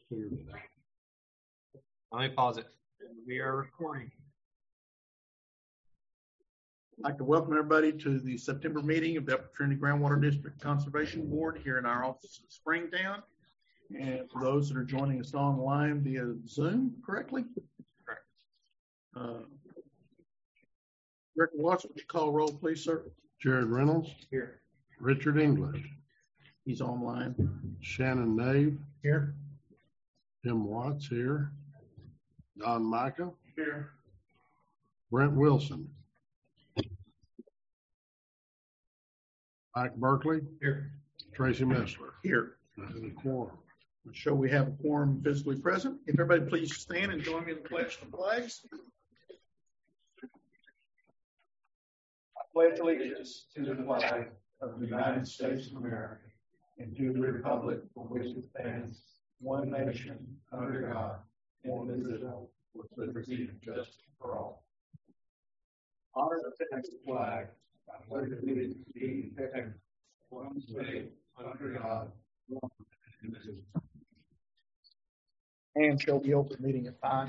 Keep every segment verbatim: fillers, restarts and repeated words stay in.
Let me pause it. We are recording. I'd like to welcome everybody to the September meeting of the Upper Trinity Groundwater District Conservation Board here in our office in Springtown. And for those that are joining us online via Zoom, correctly? Correct. Uh, Rick Watts, would you call roll, please, sir? Jared Reynolds. Here. Richard English. He's online. Shannon Nave. Here. Tim Watts here. Don Micah. Here. Brent Wilson. Mike Berkeley. Here. Tracy Messler. Here. That is a quorum. I'll show we have a quorum physically present. If everybody please stand and join me in the pledge of the flags. I pledge allegiance to the flag of the United States of America and to the republic for which it stands, one nation, under God, indivisible, with liberty and justice for all. Honor the Texas flag. I pledge allegiance to be protected, one state, under God, one indivisible. And shall we open the meeting at five?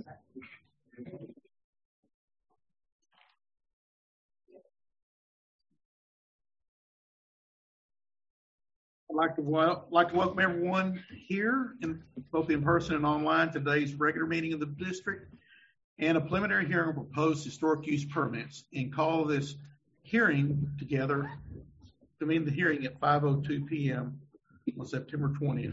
I'd like to, wel- like to welcome everyone here, in, both in person and online, to today's regular meeting of the district and a preliminary hearing of proposed historic use permits, and call this hearing together to mean the hearing at five oh two p.m. on September twentieth.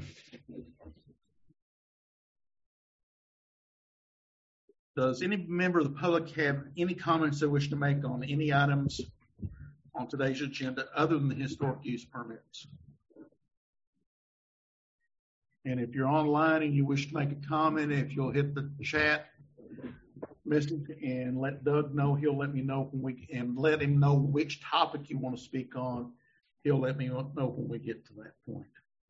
Does any member of the public have any comments they wish to make on any items on today's agenda other than the historic use permits? And if you're online and you wish to make a comment, if you'll hit the chat message and let Doug know, he'll let me know when we, and let him know which topic you want to speak on. He'll let me know when we get to that point.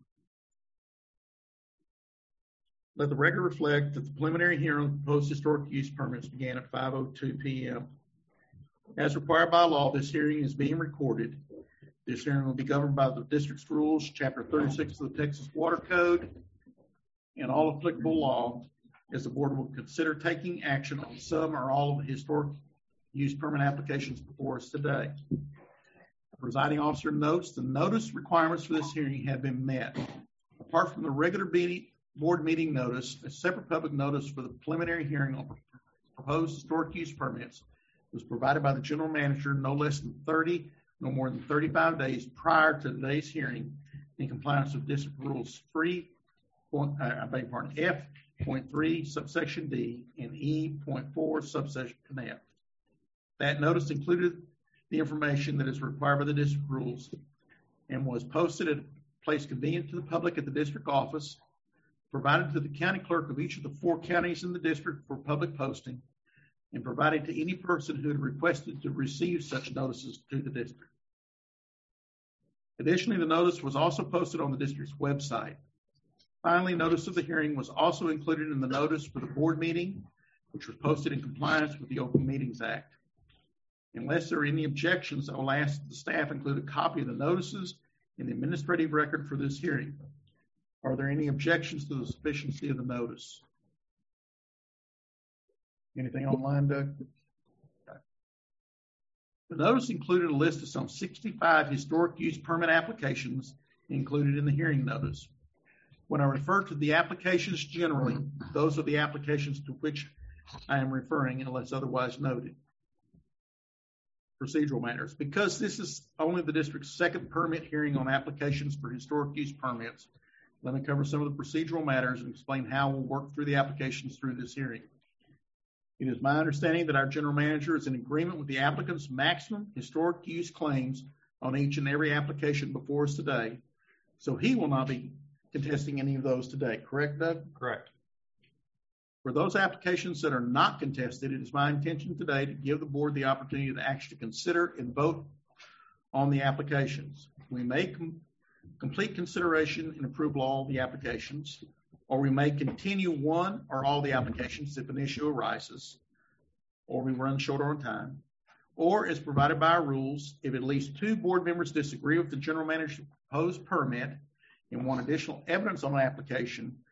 Let the record reflect that the preliminary hearing of proposed historic use permits began at five oh two p.m. As required by law, this hearing is being recorded. This hearing will be governed by the district's rules, Chapter thirty-six of the Texas Water Code, and all applicable law, as the board will consider taking action on some or all of the historic use permit applications before us today. The presiding officer notes the notice requirements for this hearing have been met. Apart from the regular meeting, board meeting notice, a separate public notice for the preliminary hearing on proposed historic use permits was provided by the general manager no less than thirty, no more than thirty-five days prior to today's hearing, in compliance with district rules three, uh, I beg your pardon, F point three subsection D and E point four subsection F. That notice included the information that is required by the district rules and was posted at a place convenient to the public at the district office, provided to the county clerk of each of the four counties in the district for public posting, and provided to any person who had requested to receive such notices to the district. Additionally, the notice was also posted on the district's website. Finally, notice of the hearing was also included in the notice for the board meeting, which was posted in compliance with the Open Meetings Act. Unless there are any objections, I will ask the staff include a copy of the notices in the administrative record for this hearing. Are there any objections to the sufficiency of the notice? Anything online, Doug? Okay. The notice included a list of some sixty-five historic use permit applications included in the hearing notice. When I refer to the applications generally, those are the applications to which I am referring unless otherwise noted. Procedural matters. Because this is only the district's second permit hearing on applications for historic use permits, let me cover some of the procedural matters and explain how we'll work through the applications through this hearing. It is my understanding that our general manager is in agreement with the applicant's maximum historic use claims on each and every application before us today, so he will not be contesting any of those today. Correct, Doug? Correct. For those applications that are not contested, it is my intention today to give the board the opportunity to actually consider and vote on the applications. We may com- complete consideration and approval of all the applications, or we may continue one or all the applications if an issue arises, or we run short on time, or as provided by our rules, if at least two board members disagree with the general manager's proposed permit and want additional evidence on an application,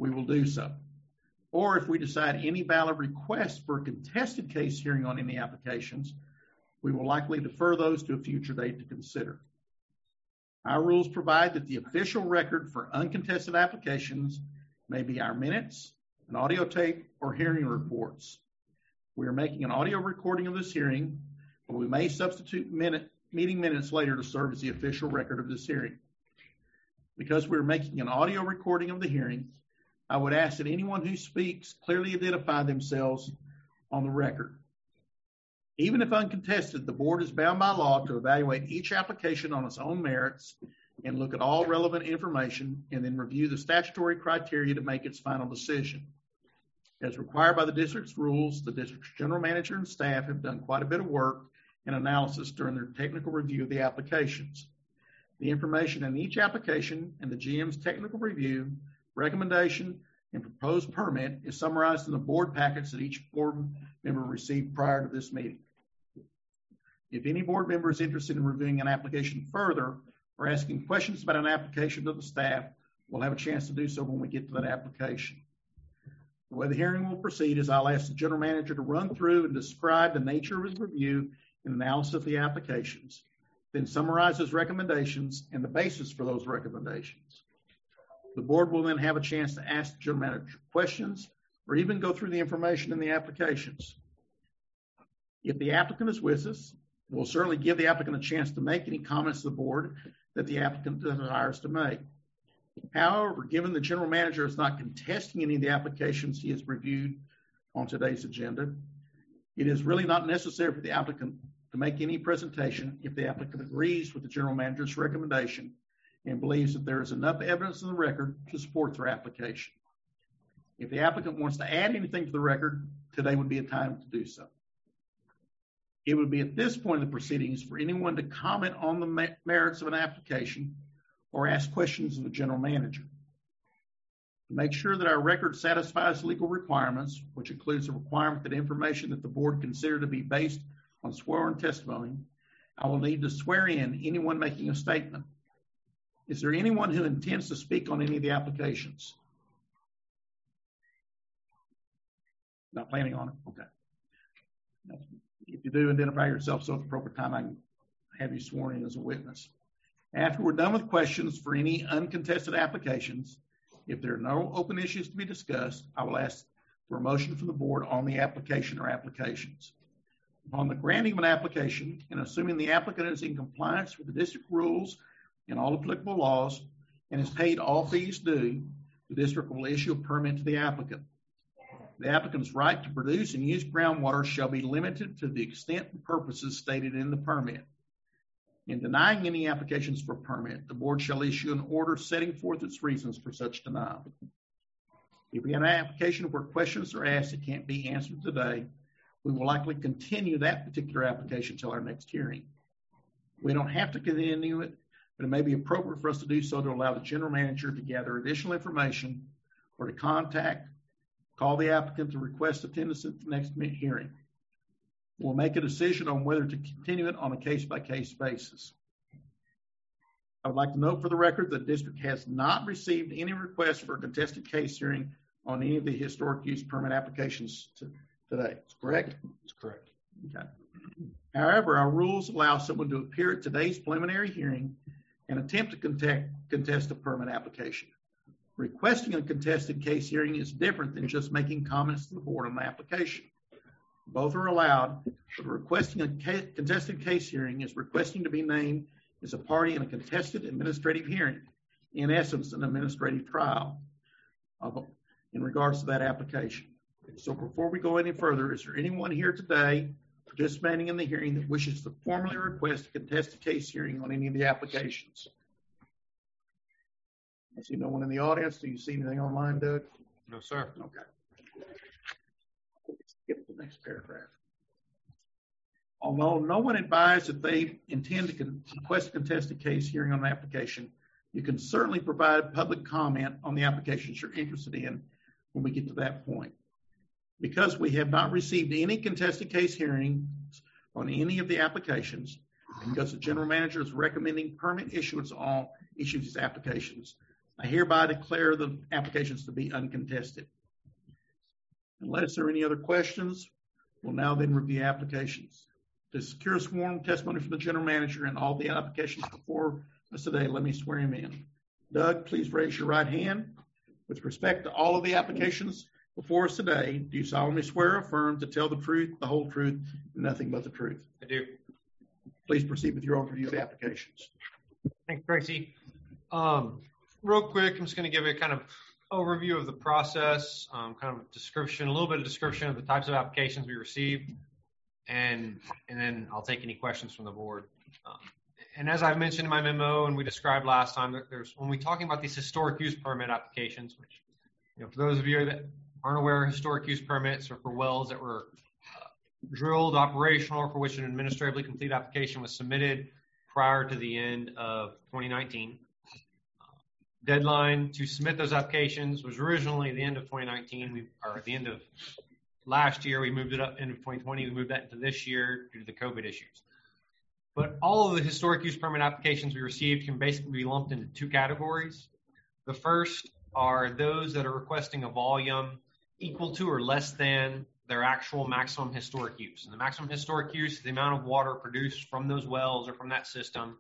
we will do so. Or if we decide any valid request for a contested case hearing on any applications, we will likely defer those to a future date to consider. Our rules provide that the official record for uncontested applications may be our minutes, an audio tape, or hearing reports. We are making an audio recording of this hearing, but we may substitute minute, meeting minutes later to serve as the official record of this hearing. Because we are making an audio recording of the hearing, I would ask that anyone who speaks clearly identify themselves on the record. Even if uncontested, the board is bound by law to evaluate each application on its own merits and look at all relevant information and then review the statutory criteria to make its final decision. As required by the district's rules, the district's general manager and staff have done quite a bit of work and analysis during their technical review of the applications. The information in each application and the G M's technical review, recommendation, and proposed permit is summarized in the board packets that each board member received prior to this meeting. If any board member is interested in reviewing an application further or asking questions about an application to the staff, we'll have a chance to do so when we get to that application. The way the hearing will proceed is I'll ask the general manager to run through and describe the nature of his review and analysis of the applications, then summarize his recommendations and the basis for those recommendations. The board will then have a chance to ask the general manager questions or even go through the information in the applications. If the applicant is with us, we'll certainly give the applicant a chance to make any comments to the board that the applicant desires to make. However, given the general manager is not contesting any of the applications he has reviewed on today's agenda, it is really not necessary for the applicant to make any presentation if the applicant agrees with the general manager's recommendation and believes that there is enough evidence in the record to support their application. If the applicant wants to add anything to the record, today would be a time to do so. It would be at this point in the proceedings for anyone to comment on the merits of an application or ask questions of the general manager. To make sure that our record satisfies legal requirements, which includes the requirement that information that the board consider to be based on sworn testimony, I will need to swear in anyone making a statement. Is there anyone who intends to speak on any of the applications? Not planning on it? Okay. If you do, identify yourself so at the appropriate time I can have you sworn in as a witness. After we're done with questions for any uncontested applications, if there are no open issues to be discussed, I will ask for a motion from the board on the application or applications. Upon the granting of an application, and assuming the applicant is in compliance with the district rules and all applicable laws and has paid all fees due, the district will issue a permit to the applicant. The applicant's right to produce and use groundwater shall be limited to the extent and purposes stated in the permit. In denying any applications for permit, the board shall issue an order setting forth its reasons for such denial. If we have an application where questions are asked that can't be answered today, we will likely continue that particular application until our next hearing. We don't have to continue it, but it may be appropriate for us to do so to allow the general manager to gather additional information or to contact, call the applicant to request attendance at the next hearing. We'll make a decision on whether to continue it on a case-by-case basis. I would like to note for the record that the district has not received any requests for a contested case hearing on any of the historic use permit applications to, today. Is correct? That's correct. Okay. However, our rules allow someone to appear at today's preliminary hearing and attempt to contest, contest a permit application. Requesting a contested case hearing is different than just making comments to the board on the application. Both are allowed, but requesting a case, contested case hearing is requesting to be named as a party in a contested administrative hearing, in essence, an administrative trial of, in regards to that application. So before we go any further, is there anyone here today participating in the hearing that wishes to formally request a contested case hearing on any of the applications? I see no one in the audience. Do you see anything online, Doug? No, sir. Okay. Let's get to the next paragraph. Although no one advised that they intend to con- request a contested case hearing on an application, you can certainly provide public comment on the applications you're interested in when we get to that point. Because we have not received any contested case hearings on any of the applications, because the general manager is recommending permit issuance on each of these applications, I hereby declare the applications to be uncontested. Unless there are any other questions, we'll now then review applications. To secure sworn testimony from the general manager and all the applications before us today, let me swear him in. Doug, please raise your right hand. With respect to all of the applications before us today, do you solemnly swear or affirm to tell the truth, the whole truth, and nothing but the truth? I do. Please proceed with your overview of the applications. Thanks, Tracy. Um, real quick, I'm just going to give you a kind of overview of the process, um, kind of description, a little bit of description of the types of applications we received, and and then I'll take any questions from the board. Um, and as I've mentioned in my memo and we described last time, there's when we're talking about these historic use permit applications, which, you know, for those of you that aren't aware, historic use permits are for wells that were uh, drilled, operational, or for which an administratively complete application was submitted prior to the end of twenty nineteen. Uh, deadline to submit those applications was originally the end of twenty nineteen, we, or at the end of last year. We moved it up end of twenty twenty. We moved that into this year due to the COVID issues. But all of the historic use permit applications we received can basically be lumped into two categories. The first are those that are requesting a volume equal to or less than their actual maximum historic use. And the maximum historic use is the amount of water produced from those wells or from that system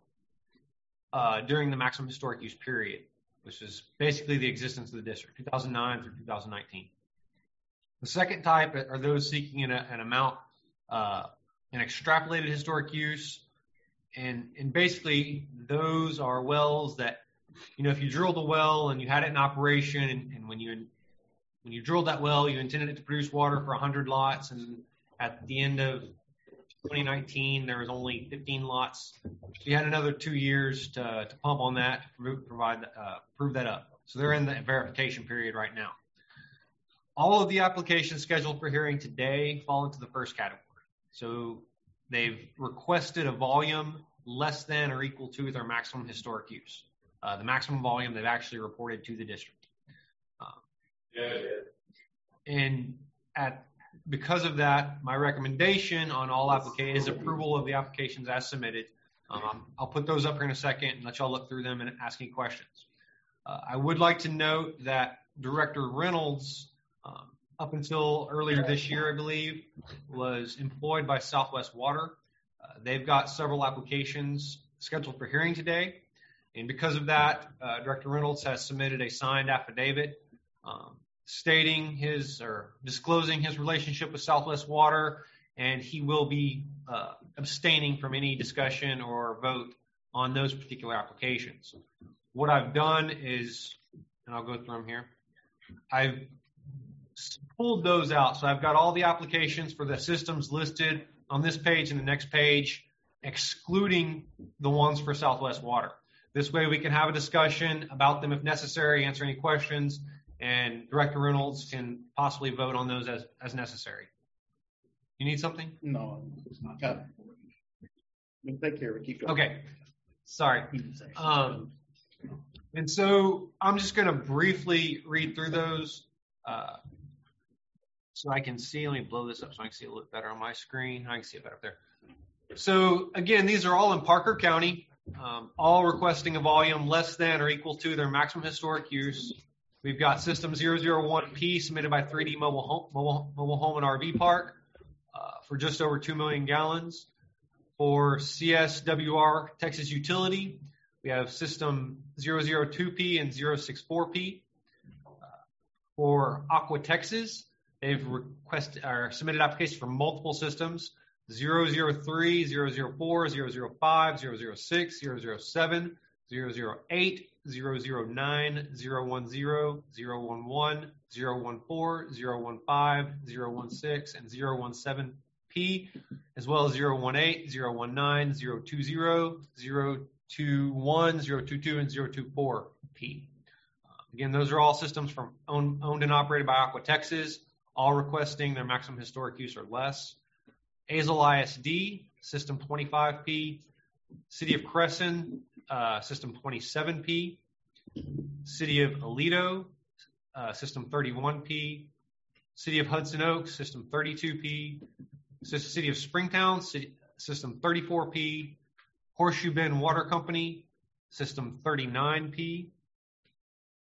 uh, during the maximum historic use period, which is basically the existence of the district, two thousand nine through two thousand nineteen. The second type are those seeking an, an amount, uh, an extrapolated historic use. And, and basically, those are wells that, you know, if you drilled a well and you had it in operation, and, and when you when you drilled that well, you intended it to produce water for one hundred lots, and at the end of twenty nineteen, there was only fifteen lots. You had another two years to, to pump on that to provide uh, prove that up. So they're in the verification period right now. All of the applications scheduled for hearing today fall into the first category. So they've requested a volume less than or equal to their maximum historic use. Uh, the maximum volume they've actually reported to the district. Um, yeah, yeah. And at because of that, my recommendation on all applications is approval of the applications as submitted. Um, I'll put those up here in a second and let y'all look through them and ask any questions. Uh, I would like to note that Director Reynolds, um, up until earlier this year, I believe, was employed by Southwest Water. Uh, they've got several applications scheduled for hearing today. And because of that, uh, Director Reynolds has submitted a signed affidavit um, stating his or disclosing his relationship with Southwest Water, and he will be uh, abstaining from any discussion or vote on those particular applications. What I've done is, and I'll go through them here, I've pulled those out. So I've got all the applications for the systems listed on this page and the next page, excluding the ones for Southwest Water. This way we can have a discussion about them if necessary, answer any questions, and Director Reynolds can possibly vote on those as, as necessary. You need something? No, it's not. Got it. We'll take care of it. Keep going. Okay. Sorry. Um, and so I'm just going to briefly read through those uh, so I can see. Let me blow this up so I can see a little better on my screen. I can see it better up there. So, again, these are all in Parker County, um, all requesting a volume less than or equal to their maximum historic use. We've got System zero zero one P submitted by three D Mobile Home, Mobile, Mobile Home and R V Park uh, for just over two million gallons. For C S W R Texas Utility, we have System zero zero two P and zero six four P. Uh, for Aqua Texas, they've requested or submitted applications for multiple systems: zero zero three, zero zero four, zero zero five, zero zero six, zero zero seven, zero zero eight, zero zero nine, zero one zero, zero one one, zero one four, zero one five, zero one six, and zero one seven P, as well as zero one eight, zero one nine, zero two zero, zero two one, zero two two, and zero two four P. Uh, again, those are all systems from owned, owned and operated by Aqua Texas, all requesting their maximum historic use or less. Azle I S D, System twenty-five P. City of Crescent, uh, System twenty-seven P. City of Aledo, uh, System thirty-one P. City of Hudson Oaks, System thirty-two P. City of Springtown, City, System thirty-four P. Horseshoe Bend Water Company, System thirty-nine P.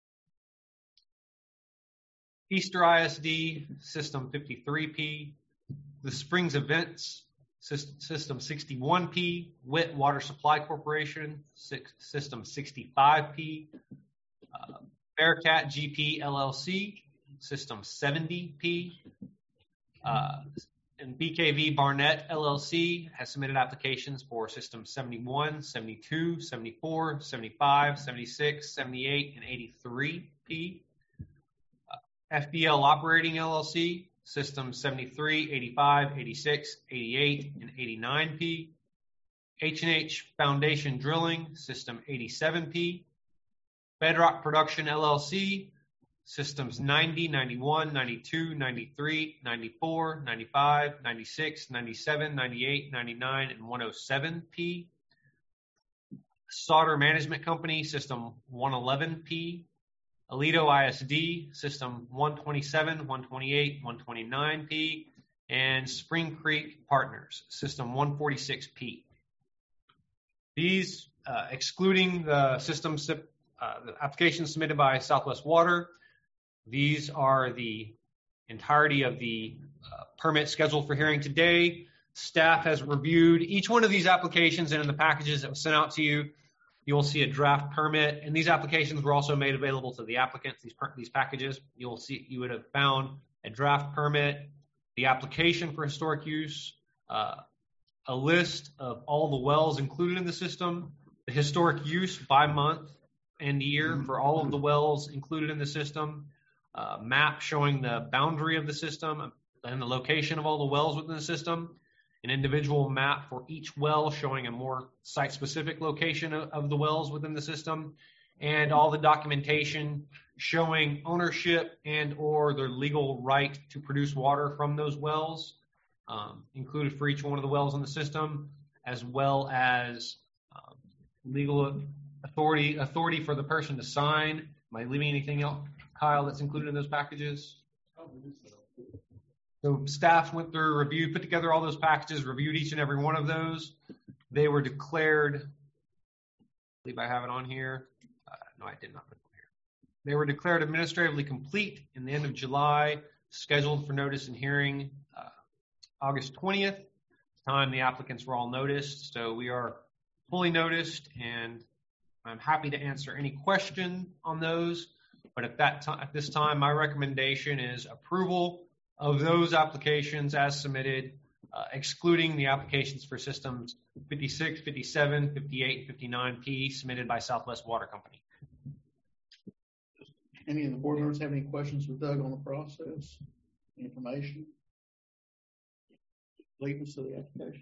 Easter I S D, System fifty-three P. The Springs Events, System sixty-one P. Witt Water Supply Corporation, System sixty-five P. Uh, Bearcat G P L L C, System seventy P. Uh, and B K V Barnett L L C has submitted applications for System seventy-one, seventy-two, seventy-four, seventy-five, seventy-six, seventy-eight, and eighty-three P. Uh, F B L Operating L L C, System seventy-three, eighty-five, eighty-six, eighty-eight, and eighty-nine P. H and H Foundation Drilling, System eighty-seven P. Bedrock Production L L C, Systems ninety, ninety-one, ninety-two, ninety-three, ninety-four, ninety-five, ninety-six, ninety-seven, ninety-eight, ninety-nine, and one oh seven P. Sauter Management Company, System one eleven P. Alito I S D, System one twenty-seven, one twenty-eight, one twenty-nine P. And Spring Creek Partners, System one forty-six P. These, uh, excluding the system Uh, the applications submitted by Southwest Water. These are the entirety of the uh, permit scheduled for hearing today. Staff has reviewed each one of these applications, and in the packages that was sent out to you, you will see a draft permit. And these applications were also made available to the applicants. These per- these packages, you will see, you would have found a draft permit, the application for historic use, uh, a list of all the wells included in the system, the historic use by month and year for all of the wells included in the system, uh, map showing the boundary of the system and the location of all the wells within the system, an individual map for each well showing a more site-specific location of, of the wells within the system, and all the documentation showing ownership and or their legal right to produce water from those wells, um, included for each one of the wells in the system, as well as um, legal authority authority for the person to sign. Am I leaving anything else, Kyle, that's included in those packages? So staff went through, reviewed, put together all those packages, reviewed each and every one of those. They were declared, I believe I have it on here. Uh, no, I did not put it here. They were declared administratively complete in the end of July, scheduled for notice and hearing uh, August twentieth, time the applicants were all noticed. So we are fully noticed, and I'm happy to answer any question on those, but at that time, at this time, my recommendation is approval of those applications as submitted, uh, excluding the applications for systems fifty-six, fifty-seven, fifty-eight, fifty-nine P submitted by Southwest Water Company. Any of the board members have any questions for Doug on the process, information, completeness of the applications?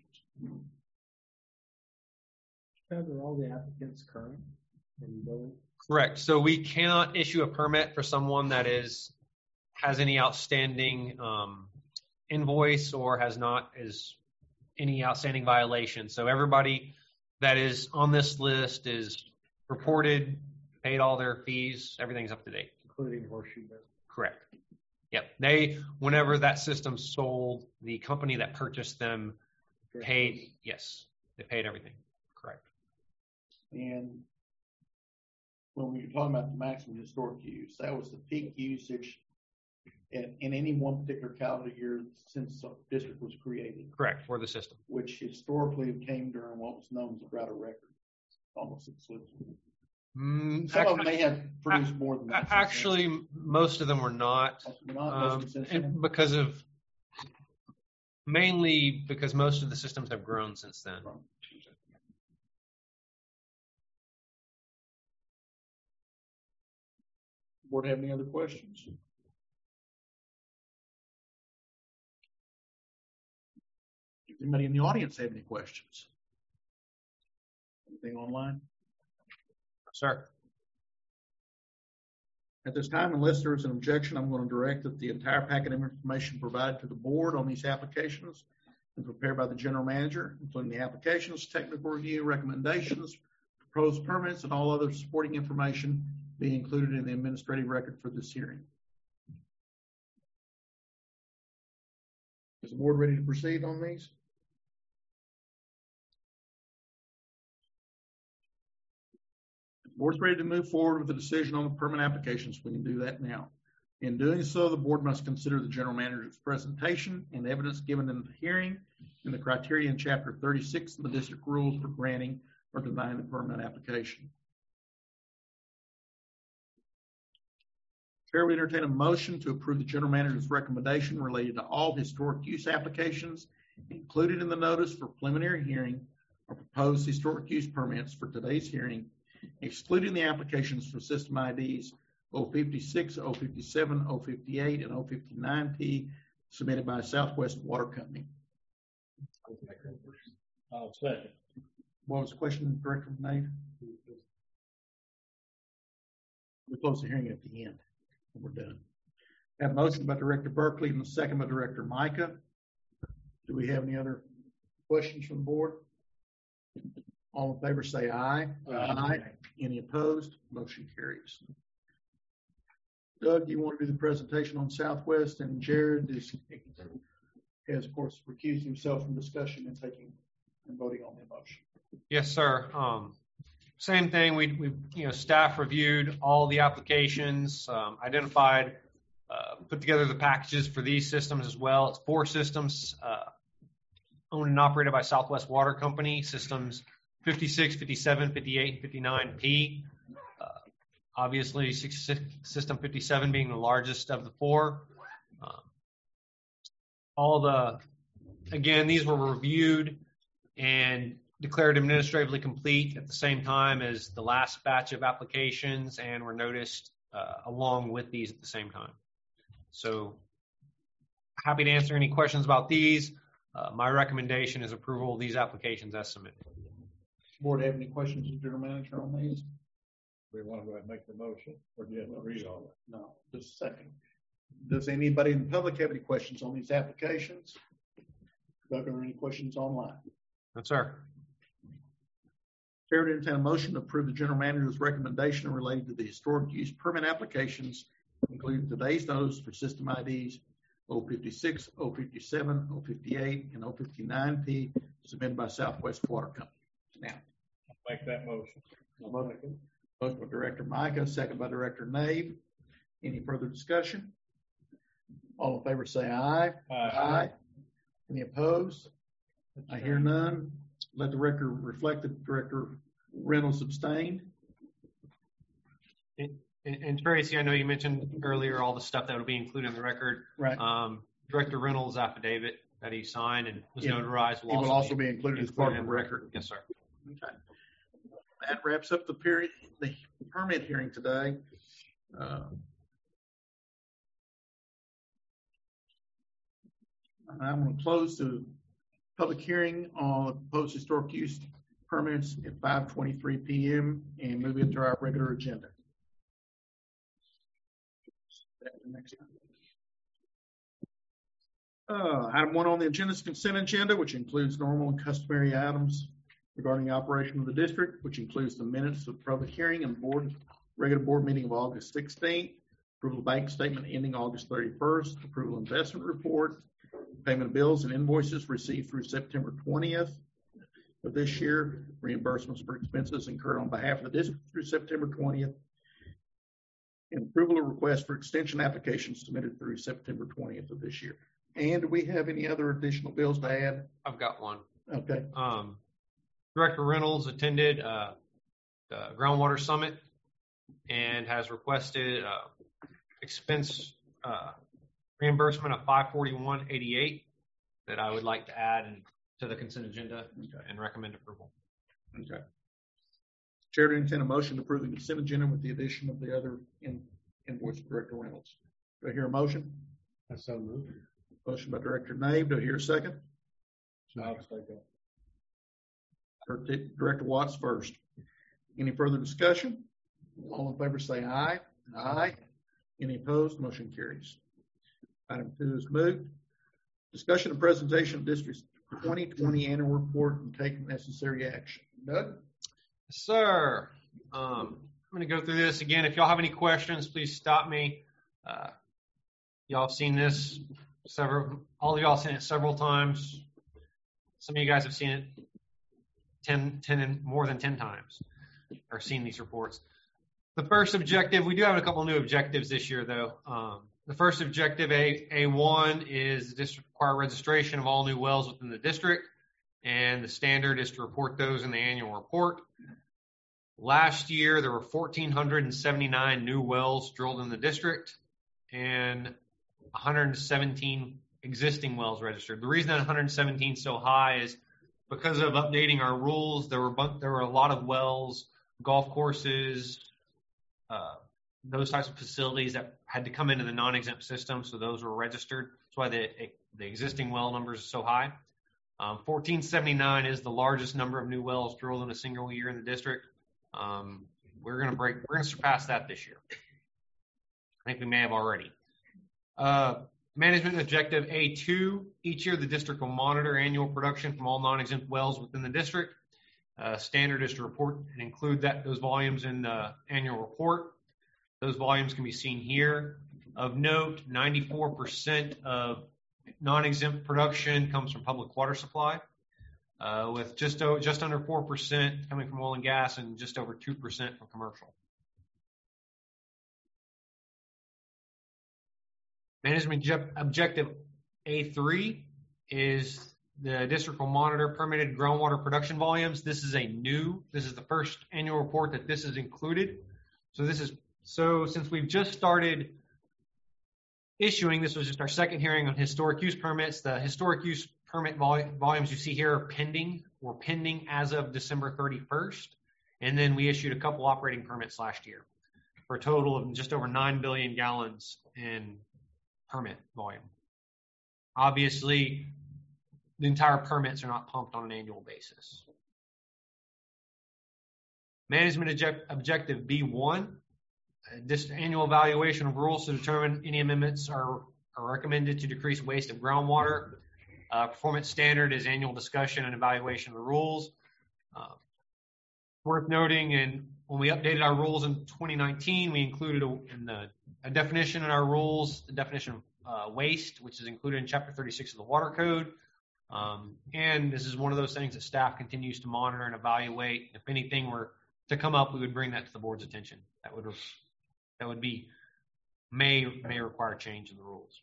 Are all the applicants current? Correct. So we cannot issue a permit for someone that is has any outstanding um, invoice or has not is any outstanding violation. So everybody that is on this list is reported, paid all their fees, everything's up to date, including Horseshoe Bend. Correct. Yep. They, whenever that system sold, the company that purchased them paid. Yes, they paid everything. Correct. And when we were talking about the maximum historic use, that was the peak usage in, in any one particular calendar year since the district was created. Correct, for the system. Which historically came during what was known as a drought of record, almost exclusively. Mm, Some actually, of them may have produced more than that. Actually, most of them were not, not um, and because of mainly because most of the systems have grown since then. Board have any other questions? Does anybody in the audience have any questions? Anything online? Sir. At this time, unless there is an objection, I'm going to direct that the entire packet of information provided to the board on these applications and prepared by the general manager, including the applications, technical review, recommendations, proposed permits, and all other supporting information be included in the administrative record for this hearing. Is the board ready to proceed on these? If the board's ready to move forward with the decision on the permit applications, we can do that now. In doing so, the board must consider the general manager's presentation and evidence given in the hearing and the criteria in Chapter thirty-six of the district rules for granting or denying the permit application. Chair will entertain a motion to approve the general manager's recommendation related to all historic use applications included in the notice for preliminary hearing or proposed historic use permits for today's hearing, excluding the applications for system I Ds oh fifty-six, oh fifty-seven, oh fifty-eight, and oh fifty-nine P submitted by Southwest Water Company. I'll second. What was the question, Director Nave? We close the hearing at the end. We're done. Have a motion by Director Berkeley and a second by Director Micah. Do we have any other questions from the board? All in favor say aye. Aye. Aye. Any opposed? Motion carries. Doug, you want to do the presentation on Southwest, and Jared is, has, of course, recused himself from discussion and taking and voting on the motion. Yes, sir. Um, same thing. We, we, you know, staff reviewed all the applications, um, identified, uh, put together the packages for these systems as well. It's four systems uh, owned and operated by Southwest Water Company, systems fifty-six, fifty-seven, fifty-eight, and fifty-nine P. Uh, obviously, system fifty-seven being the largest of the four. Um, all the, again, these were reviewed and declared administratively complete at the same time as the last batch of applications, and were noticed uh, along with these at the same time. So happy to answer any questions about these. Uh, my recommendation is approval of these applications as submitted. Board have any questions of the general manager on these? We want to go ahead and make the motion, or do you have to read all of it? No, just a second. Does anybody in the public have any questions on these applications? Doug, are there any questions online? No, sir. Chair to entertain a motion to approve the general manager's recommendation related to the historic use permit applications, including today's notice for system I Ds oh fifty-six, oh fifty-seven, oh fifty-eight, and oh fifty-nine P submitted by Southwest Water Company. Now, I'll make that motion. motion by Director Micah, second by Director Nave. Any further discussion? All in favor say aye. Aye. Any opposed? I hear none. Let the record reflect that Director Reynolds abstained. And, and Tracy, I know you mentioned earlier all the stuff that will be included in the record. Right. Um, Director Reynolds' affidavit that he signed and was Yeah. notarized It will also be included as part of the record. Yes, sir. Okay. That wraps up the period, the permit hearing today. Uh, I'm going to close the public hearing on proposed historic use permits at five twenty-three P M and move into our regular agenda. Uh, item one on the agenda is consent agenda, which includes normal and customary items regarding the operation of the district, which includes the minutes of the public hearing and board regular board meeting of August sixteenth, approval of bank statement ending August thirty-first, approval of investment report, payment of bills and invoices received through September twentieth of this year, reimbursements for expenses incurred on behalf of the district through September twentieth, and approval of requests for extension applications submitted through September twentieth of this year. And do we have any other additional bills to add? I've got one. Okay. Um, Director Reynolds attended uh, the Groundwater Summit and has requested uh, expense uh, reimbursement of five forty-one eighty-eight that I would like to add in, to the consent agenda Okay. and recommend approval. Okay. Chair to entertain a motion to approve the consent agenda with the addition of the other in, invoice of Director Reynolds. Do I hear a motion? I so moved. Motion by Director Nave. Do I hear a second? I'll second. Or Director Watts first. Any further discussion? All in favor say aye. Aye. Any opposed? Motion carries. Item two is moved. Discussion and presentation of District twenty twenty annual report and take necessary action. Doug? Sir, um, I'm going to go through this again. If y'all have any questions, please stop me. Uh, y'all have seen this several, all of y'all have seen it several times. Some of you guys have seen it ten, ten, and more than ten times, or seen these reports. The first objective, we do have a couple new objectives this year, though. Um, the first objective, A, A1, is the district require registration of all new wells within the district, and the standard is to report those in the annual report. Last year, there were one thousand four hundred seventy-nine new wells drilled in the district and one hundred seventeen existing wells registered. The reason that one hundred seventeen is so high is because of updating our rules. There were there were a lot of wells, golf courses, uh, those types of facilities that had to come into the non-exempt system, so those were registered. That's why the the existing well numbers are so high. Um, fourteen seventy-nine is the largest number of new wells drilled in a single year in the district. Um, we're going to break, we're going to surpass that this year. I think we may have already. Uh, management objective A two, each year the district will monitor annual production from all non-exempt wells within the district. Uh, standard is to report and include that those volumes in the annual report. Those volumes can be seen here. Of note, ninety-four percent of non-exempt production comes from public water supply. Uh, with just o- just under four percent coming from oil and gas and just over two percent from commercial. Management je- objective A three is the district will monitor permitted groundwater production volumes. This is a new, this is the first annual report that this is included. So this is, so since we've just started issuing, this was just our second hearing on historic use permits. The historic use permit vol- volumes you see here are pending, were pending as of December thirty-first. And then we issued a couple operating permits last year for a total of just over nine billion gallons in permit volume. Obviously, the entire permits are not pumped on an annual basis. Management object- objective B one, uh, this annual evaluation of rules to determine any amendments are, are recommended to decrease waste of groundwater. Uh, performance standard is annual discussion and evaluation of the rules. Uh, worth noting, and when we updated our rules in twenty nineteen, we included a, in the, a definition in our rules, the definition of uh, waste, which is included in Chapter thirty-six of the Water Code. Um, and this is one of those things that staff continues to monitor and evaluate. If anything were to come up, we would bring that to the board's attention. That would that would be may may require change in the rules.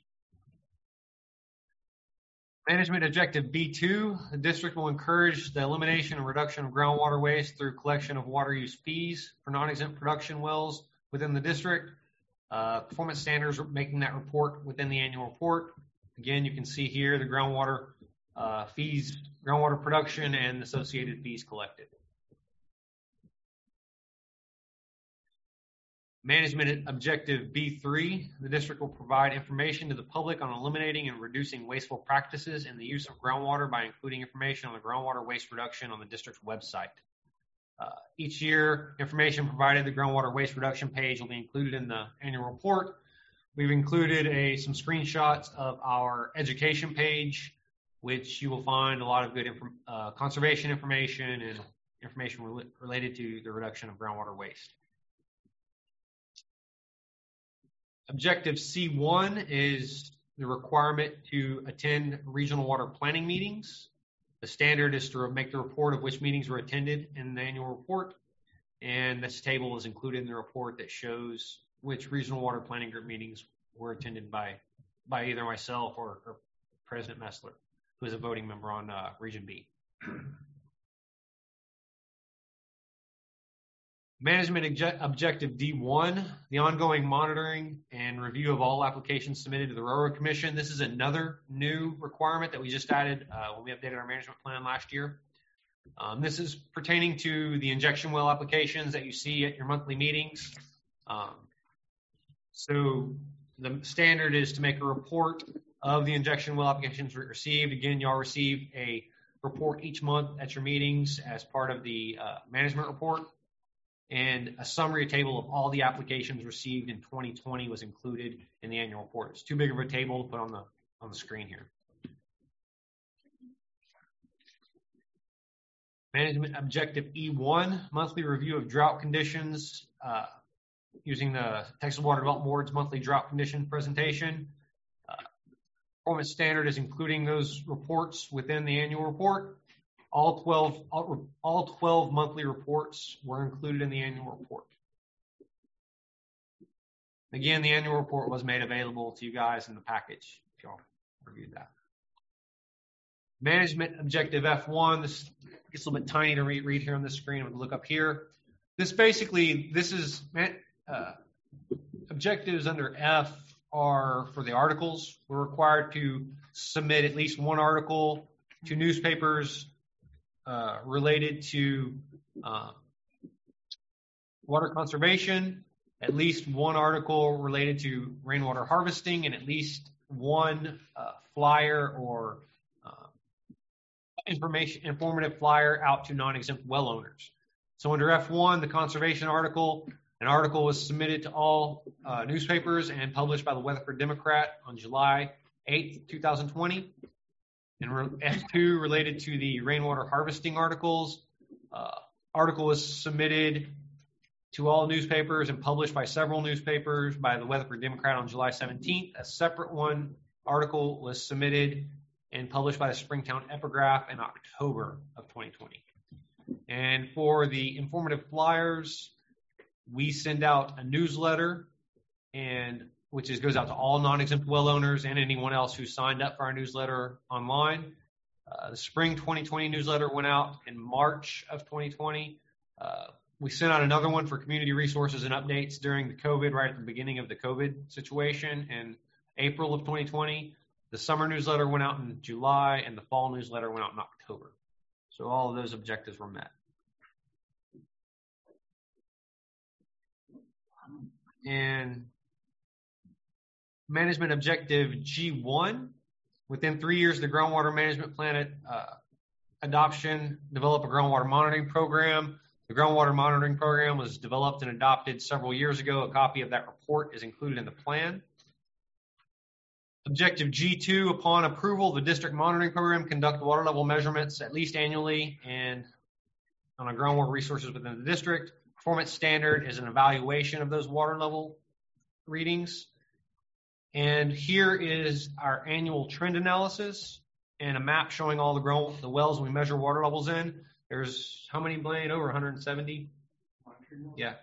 Management objective B two, the district will encourage the elimination and reduction of groundwater waste through collection of water use fees for non-exempt production wells within the district. Uh, performance standards are making that report within the annual report. Again, you can see here the groundwater uh, fees, groundwater production, and associated fees collected. Management objective B three, the district will provide information to the public on eliminating and reducing wasteful practices in the use of groundwater by including information on the groundwater waste reduction on the district's website. Uh, each year, information provided the groundwater waste reduction page will be included in the annual report. We've included a, some screenshots of our education page, which you will find a lot of good inf- uh, conservation information and information re- related to the reduction of groundwater waste. Objective C one is the requirement to attend regional water planning meetings. The standard is to make the report of which meetings were attended in the annual report. And this table is included in the report that shows which regional water planning group meetings were attended by, by either myself or, or President Messler, who is a voting member on uh, Region B. Management obje- objective D one, the ongoing monitoring and review of all applications submitted to the Railroad Commission. This is another new requirement that we just added uh, when we updated our management plan last year. Um, this is pertaining to the injection well applications that you see at your monthly meetings. Um, so the standard is to make a report of the injection well applications received. Again, y'all receive a report each month at your meetings as part of the uh, management report. And a summary table of all the applications received in twenty twenty was included in the annual report. It's too big of a table to put on the on the screen here. Management objective E one, monthly review of drought conditions uh, using the Texas Water Development Board's monthly drought condition presentation. Uh, performance standard is including those reports within the annual report. All twelve, all, all twelve monthly reports were included in the annual report. Again, the annual report was made available to you guys in the package if y'all reviewed that. Management objective F one, this gets a little bit tiny to read, read here on the screen. I'm going to look up here. This basically, this is uh, objectives under F are for the articles. We're required to submit at least one article to newspapers uh, related to uh, water conservation, at least one article related to rainwater harvesting, and at least one uh, flyer or uh, information, informative flyer out to non-exempt well owners. So under F one, the conservation article, an article was submitted to all uh, newspapers and published by the Weatherford Democrat on July eighth, twenty twenty. And F two, related to the rainwater harvesting articles, uh, article was submitted to all newspapers and published by several newspapers by the Weatherford Democrat on July seventeenth. A separate one article was submitted and published by the Springtown Epigraph in October of twenty twenty. And for the informative flyers, we send out a newsletter, and which is goes out to all non-exempt well owners and anyone else who signed up for our newsletter online. Uh, the spring twenty twenty newsletter went out in March of twenty twenty. Uh, we sent out another one for community resources and updates during the COVID, right at the beginning of the COVID situation in April of twenty twenty. The summer newsletter went out in July, and the fall newsletter went out in October. So all of those objectives were met. And management objective G one, within three years of the groundwater management plan uh, adoption, develop a groundwater monitoring program. The groundwater monitoring program was developed and adopted several years ago. A copy of that report is included in the plan. Objective G two, upon approval of the district monitoring program, conduct water level measurements at least annually and on a groundwater resources within the district. Performance standard is an evaluation of those water level readings. And here is our annual trend analysis and a map showing all the, ground, the wells we measure water levels in. There's how many, Blaine? Over one hundred seventy? Yeah.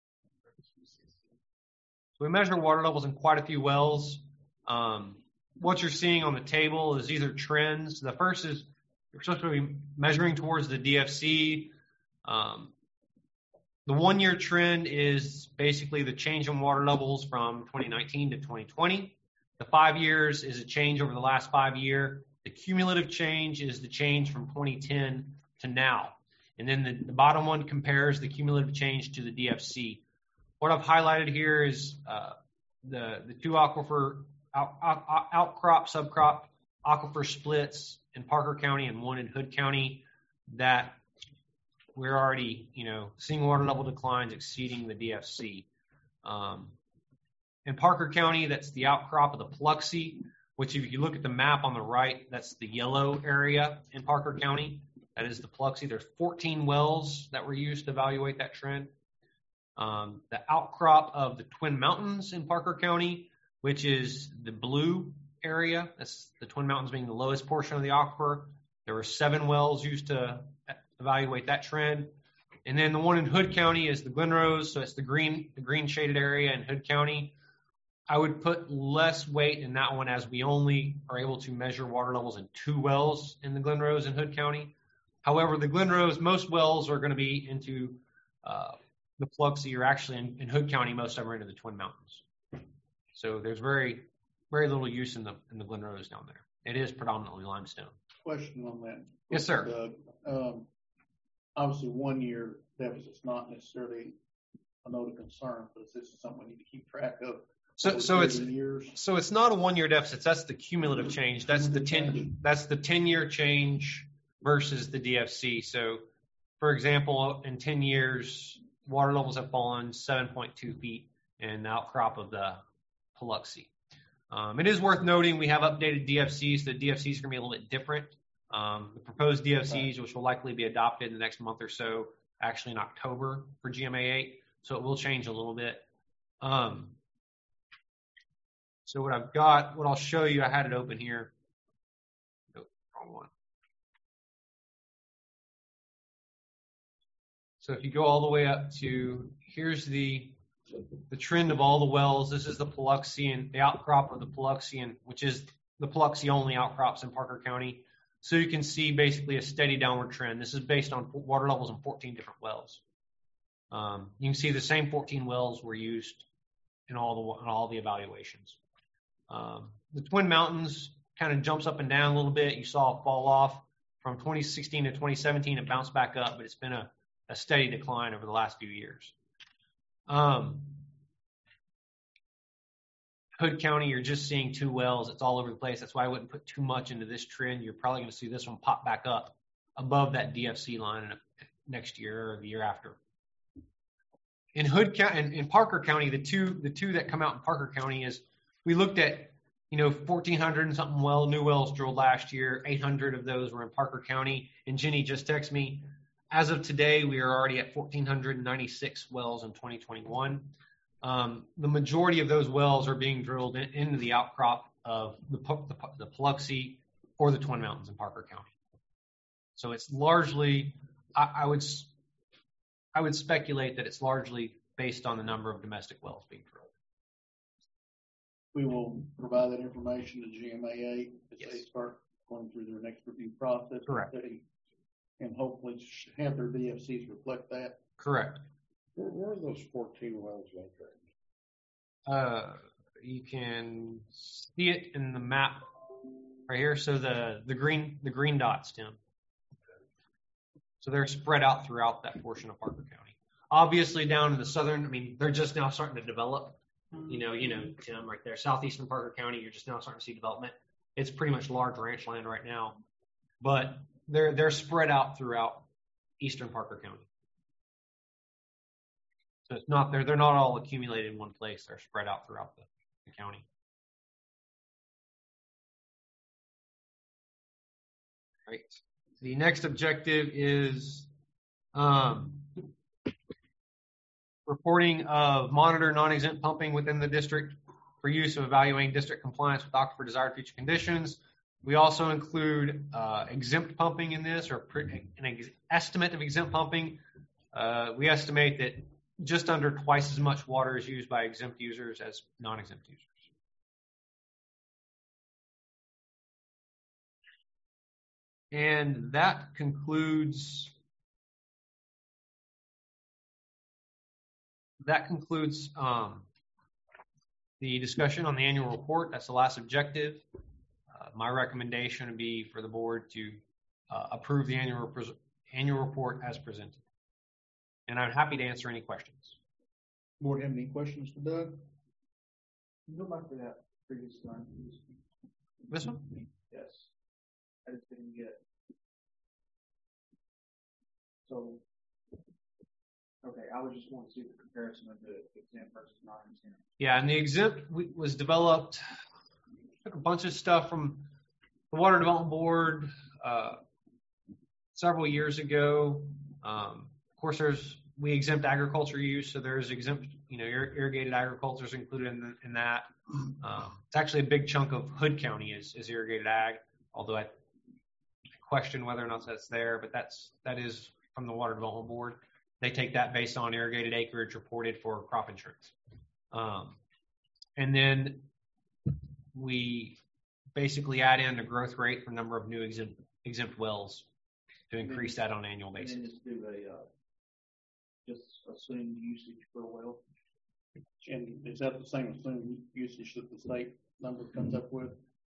So we measure water levels in quite a few wells. Um, what you're seeing on the table is these are trends. The first is you're supposed to be measuring towards the D F C. Um, the one-year trend is basically the change in water levels from twenty nineteen to twenty twenty. The five years is a change over the last five year. The cumulative change is the change from twenty ten to now. And then the, the bottom one compares the cumulative change to the D F C. What I've highlighted here is uh, the, the two aquifer out, out, outcrop, subcrop aquifer splits in Parker County and one in Hood County that we're already, you know, seeing water level declines exceeding the D F C. Um, in Parker County, that's the outcrop of the Paluxy, which if you look at the map on the right, that's the yellow area in Parker County. That is the Paluxy. There's fourteen wells that were used to evaluate that trend. Um, the outcrop of the Twin Mountains in Parker County, which is the blue area. That's the Twin Mountains being the lowest portion of the aquifer. There were seven wells used to evaluate that trend. And then the one in Hood County is the Glenrose, so it's the green, the green shaded area in Hood County. I would put less weight in that one as we only are able to measure water levels in two wells in the Glenrose and Hood County. However, the Glenrose, most wells are going to be into uh, the Paluxy, or actually in, in Hood County, most of them are into the Twin Mountains. So there's very, very little use in the in the Glenrose down there. It is predominantly limestone. Question on that. Yes, sir. Doug. Um, obviously, one year deficit's not necessarily a note of concern, but this is something we need to keep track of. So, so it's years. so it's not a one-year deficit. That's the cumulative change. That's the ten. That's the ten-year change versus the D F C. So, for example, in ten years, water levels have fallen seven point two feet in the outcrop of the Paluxy. Um, it is worth noting we have updated D F Cs. The D F Cs are going to be a little bit different. Um, the proposed D F Cs, which will likely be adopted in the next month or so, actually in October for G M A eight, so it will change a little bit. Um, so what I've got, what I'll show you, I had it open here. Nope, wrong one. So if you go all the way up to, here's the the trend of all the wells. This is the Paluxy, the outcrop of the Paluxy, which is the Paluxy only outcrops in Parker County. So you can see basically a steady downward trend. This is based on water levels in fourteen different wells. Um, you can see the same fourteen wells were used in all the in all the evaluations. Um, the Twin Mountains kind of jumps up and down a little bit. You saw it fall off from twenty sixteen to twenty seventeen. It bounced back up, but it's been a, a steady decline over the last few years. Um, Hood County, you're just seeing two wells. It's all over the place. That's why I wouldn't put too much into this trend. You're probably going to see this one pop back up above that D F C line in a, next year or the year after. In Hood County, in, in Parker County, the two the two that come out in Parker County is we looked at, you know, fourteen hundred and something well new wells drilled last year. eight hundred of those were in Parker County. And Jenny just texted me, as of today, we are already at one thousand four hundred ninety-six wells in twenty twenty-one. Um, the majority of those wells are being drilled in, into the outcrop of the, the, the Paluxy or the Twin Mountains in Parker County. So it's largely, I, I would, I would speculate that it's largely based on the number of domestic wells being drilled. We will provide that information to G M A A as Yes. they start going through their next review process. Correct. Study, and hopefully have their D F Cs reflect that. Correct. Where, where are those fourteen wells located? Uh, you can see it in the map right here. So the, the green, the green dots, Tim. So they're spread out throughout that portion of Parker County. Obviously down in the southern, I mean, they're just now starting to develop. You know, you know, Tim, right there, southeastern Parker County, you're just now starting to see development. It's pretty much large ranch land right now, but they're, they're spread out throughout eastern Parker County. So it's not, they're, they're not all accumulated in one place. They're spread out throughout the, the county. Right. The next objective is um, reporting of monitor non-exempt pumping within the district for use of evaluating district compliance with aquifer desired future conditions. We also include uh, exempt pumping in this, or pre- an ex- estimate of exempt pumping. Uh, we estimate that just under twice as much water is used by exempt users as non-exempt users. And that concludes that concludes um, the discussion on the annual report. That's the last objective. Uh, my recommendation would be for the board to uh, approve the annual rep- annual report as presented. And I'm happy to answer any questions. Board have any questions for Doug? Go back to that previous line. This one? Yes. I just didn't get. So, okay, I was just wanting to see the comparison of the exempt versus non-exempt. Yeah, and the exempt was developed, took a bunch of stuff from the Water Development Board uh, several years ago. Um, of course, there's we exempt agriculture use, so there's exempt, you know, ir- irrigated agriculture is included in, the, in that. Um, it's actually a big chunk of Hood County is, is irrigated ag, although I question whether or not that's there, but that's that is from the Water Development Board. They take that based on irrigated acreage reported for crop insurance. Um, and then we basically add in the growth rate for number of new exempt, exempt wells to increase that on an annual basis. And then just do a, uh, just assume usage per well. And is that the same assumed usage that the state number comes up with?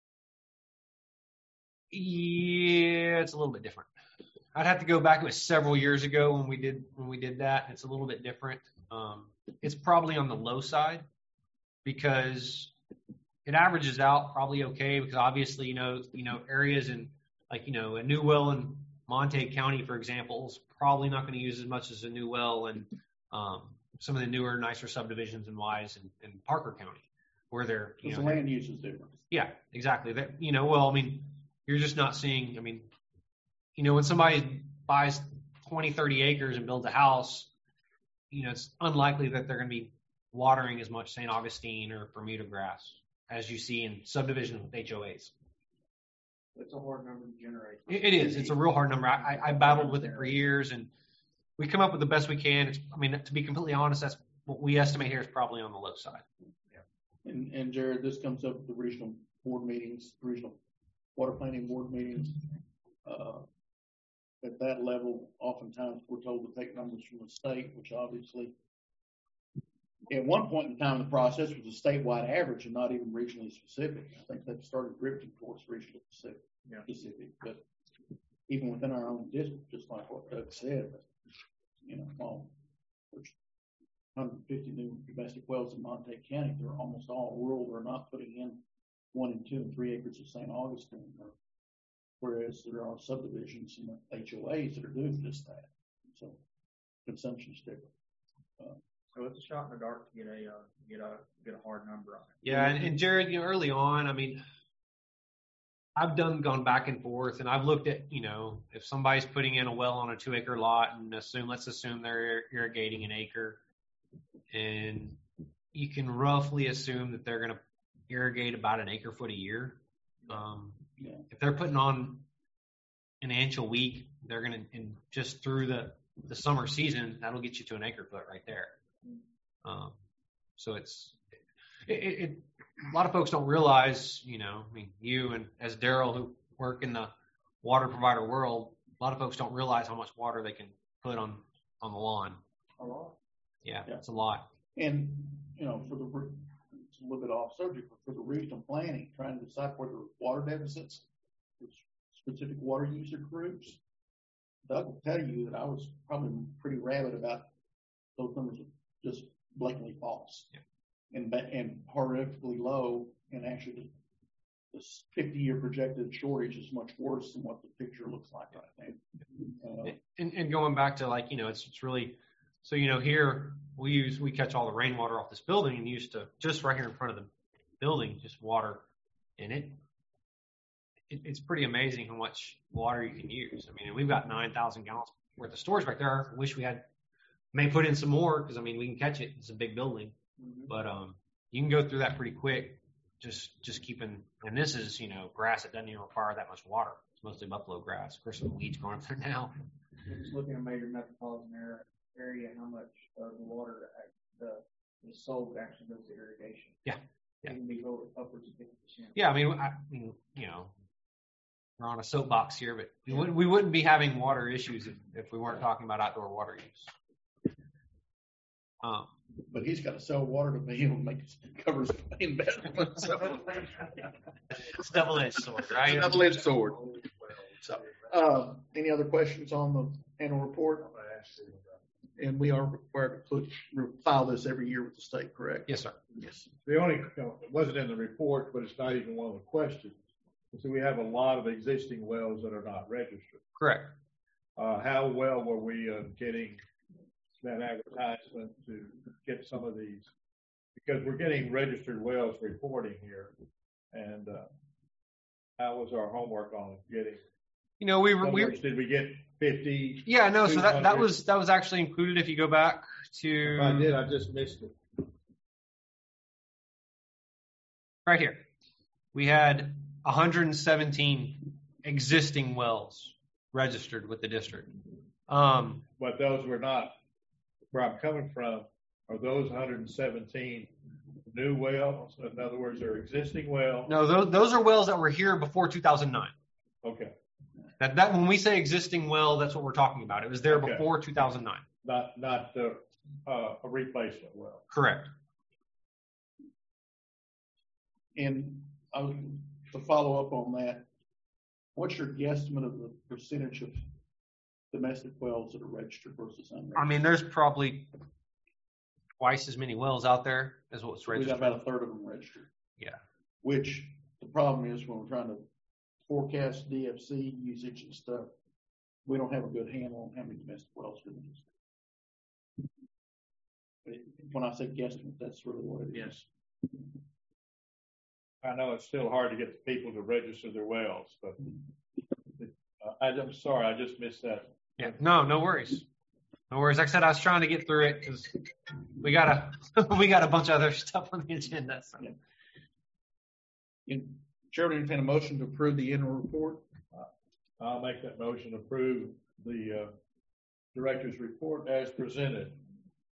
Yeah, it's a little bit different. I'd have to go back. It was several years ago when we did when we did that. It's a little bit different. Um, it's probably on the low side because it averages out probably okay. Because obviously, you know, you know, areas in like you know a new well in Montague County, for example, is probably not going to use as much as a new well in um, some of the newer, nicer subdivisions in Wise and, and Parker County, where they're you Because know the land use is different. yeah, exactly. That you know, well, I mean. You're just not seeing, I mean, you know, when somebody buys twenty, thirty acres and builds a house, you know, it's unlikely that they're going to be watering as much Saint Augustine or Bermuda grass as you see in subdivisions with H O As. It's a hard number to generate. It, it is. It's a real hard number. I, I battled with it for years, and we come up with the best we can. It's, I mean, to be completely honest, that's what we estimate here is probably on the low side. And, and Jared, this comes up at the regional board meetings, regional water planning board meetings. Uh, at that level, oftentimes we're told to take numbers from the state, which obviously at one point in time in the process was a statewide average and not even regionally specific. I think they've started drifting towards regional specific, Yeah. specific, but even within our own district, just like what Doug said, you know, all, there's one hundred fifty new domestic wells in Montague County. They're almost all rural. They're not putting in one and two and three acres of Saint Augustine, or, whereas there are subdivisions and H O As that are doing just that. So consumption is different. Uh, So it's a shot in the dark to get a, uh, get a, get a hard number on it. Yeah, and, and Jared, you know, early on, I mean, I've done gone back and forth, and I've looked at, you know, if somebody's putting in a well on a two acre lot, and assume, let's assume they're irrigating an acre, and you can roughly assume that they're going to irrigate about an acre foot a year. Um, Yeah. If they're putting on an inch a week, they're going to, and just through the the summer season, that'll get you to an acre foot right there. Um, so it's it, it, it. A lot of folks don't realize, you know, I mean, you and as Daryl who work in the water provider world, a lot of folks don't realize how much water they can put on on the lawn. A lot. Yeah, Yeah. it's a lot. And, you know, for the, re- it's a little bit off subject, but for the regional planning, trying to decide where the water deficits, with specific water user groups, Doug will tell you that I was probably pretty rabid about those numbers are just blatantly false. Yeah. And, ba- and horrifically low, and actually the, the fifty-year projected shortage is much worse than what the picture looks like right now. Uh, And, and going back to like, you know, it's it's really, so, you know, here we use, we catch all the rainwater off this building and used to just right here in front of the building, just water in it. it it's pretty amazing how much water you can use. I mean, we've got nine thousand gallons worth of storage right there. I wish we had, may put in some more because, I mean, we can catch it. It's a big building, Mm-hmm. but um, you can go through that pretty quick. Just, just keeping, and this is, you know, grass that doesn't even require that much water. It's mostly buffalo grass. Of course, some weeds growing up there now. Just looking at major metropolitan area, area, how much of the water act- the is sold actually goes to irrigation. Yeah, yeah. It can be over upwards of fifty percent. Yeah, I mean, I mean, you know, we're on a soapbox here, but we wouldn't, we wouldn't be having water issues if, if we weren't talking about outdoor water use. Um, but he's got to sell water to be able to make his covers investment. So. it's double-edged sword, right? Double-edged sword. So, uh, any other questions on the annual report? And we are required to put, file this every year with the state, correct? Yes, sir. Yes. The only, you know, it wasn't in the report, but it's not even one of the questions. So we have a lot of existing wells that are not registered. Correct. Uh, how well were we uh, getting that advertisement to get some of these? Because we're getting registered wells reporting here. And uh, how was our homework on getting? You know, we were, we were, Did we get fifty? yeah, no, so that, that two hundred? was, that was actually included if you go back to. If I did, I just missed it. Right here. We had one hundred seventeen existing wells registered with the district. Um, But those were not, where I'm coming from, are those one hundred seventeen new wells? In other words, they're existing wells? no, those, those are wells that were here before two thousand nine. Okay. That, that, when we say existing well, that's what we're talking about. It was there Okay. before two thousand nine. Not, not uh, uh, a replacement well. Correct. And I was, to follow up on that, what's your guesstimate of the percentage of domestic wells that are registered versus unregistered? I mean, there's probably twice as many wells out there as what's We got registered. about a third of them registered. Yeah. Which the problem is when we're trying to forecast D F C usage and stuff, we don't have a good handle on how many domestic wells are used. When I say guesstimate, that's really what it is. I know it's still hard to get the people to register their wells, but uh, I, I'm sorry, I just missed that. Yeah. No, no worries. No worries. Like I said, I was trying to get through it because we got a we got a bunch of other stuff on the agenda. So. Yeah. And Chairman, entertain a motion to approve the annual report. I'll make that motion to approve the uh, director's report as presented.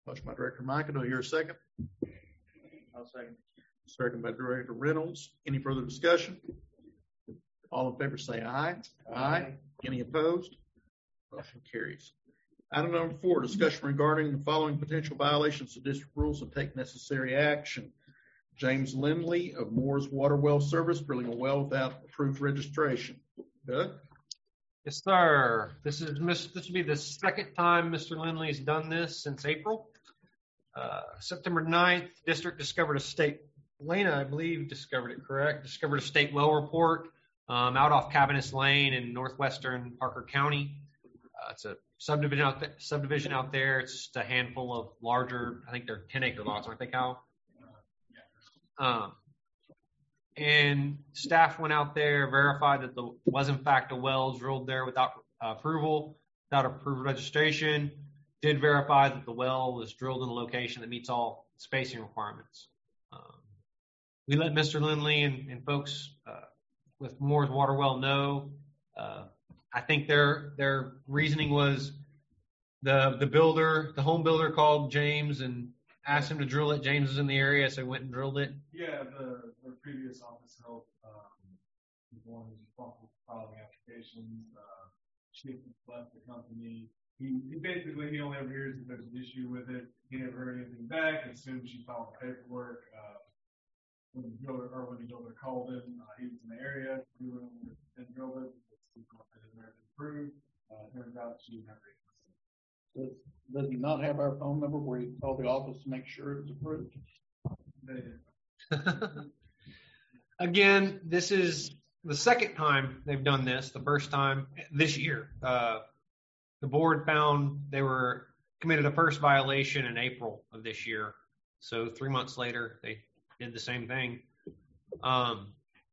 Motion by Director Micah. Do I hear a second? I'll second. Second by Director Reynolds. Any further discussion? All in favor say aye. Aye. Any opposed? Motion carries. Item number four, discussion regarding the following potential violations of district rules and take necessary action. James Lindley of Moore's Water Well Service drilling a well without approved registration. Doug? Yes, sir. This is this will be the second time Mister Lindley has done this since April. Uh, September ninth, district discovered a state, Lena, I believe, discovered it, correct? Discovered a state well report um, out off Cabanis Lane in northwestern Parker County. Uh, it's a subdivision out, th- subdivision out there. It's just a handful of larger, I think they're ten acre lots, aren't they, Kyle? Um, and staff went out there, verified that the was in fact a well drilled there without uh, approval, without approved registration. Did verify that the well was drilled in a location that meets all spacing requirements. Um, we let Mister Lindley and, and folks uh, with Moore's Water Well know. Uh, I think their their reasoning was the the builder, the home builder called James and asked him to drill it. James was in the area, so he went and drilled it. Yeah, the, the previous office help, um, was the one who's responsible for filing applications. Uh, Chief left the company. He, he basically, he only ever hears that there's an issue with it. He never heard anything back. As soon as she filed the paperwork, uh, when the driller, or when the builder called him, uh, he was in the area. He went over and drilled it. It's never been approved. Uh, turns out she never existed. Does, does he not have our phone number where he called the office to make sure it was approved? They did. Again, this is the second time they've done this. The first time this year, uh, the board found they were committed a first violation in April of this year. So three months later, they did the same thing. Um,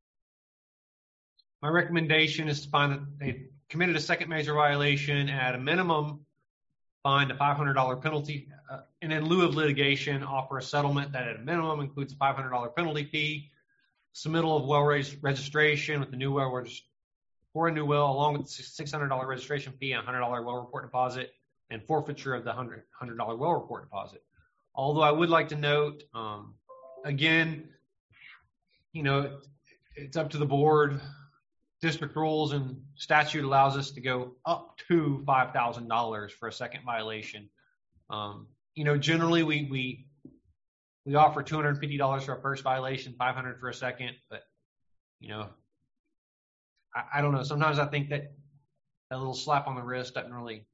my recommendation is to find that they committed a second major violation at a minimum, find a five hundred dollars penalty, uh, and in lieu of litigation, offer a settlement that at a minimum includes a five hundred dollars penalty fee, submittal of well registration with the new well regist- for a new well, along with the six hundred dollars registration fee and a one hundred dollars well report deposit, and forfeiture of the one hundred dollars well report deposit. Although I would like to note, um, again, you know, it's up to the board. District rules and statute allows us to go up to five thousand dollars for a second violation. Um, you know, generally we we we offer two hundred fifty dollars for a first violation, five hundred dollars for a second, but you know, I, I don't know. Sometimes I think that that little slap on the wrist doesn't really.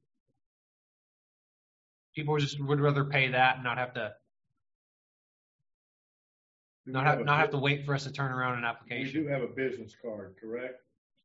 People just would rather pay that and not have to not have not have to wait for us to turn around an application. We do have a business card, correct?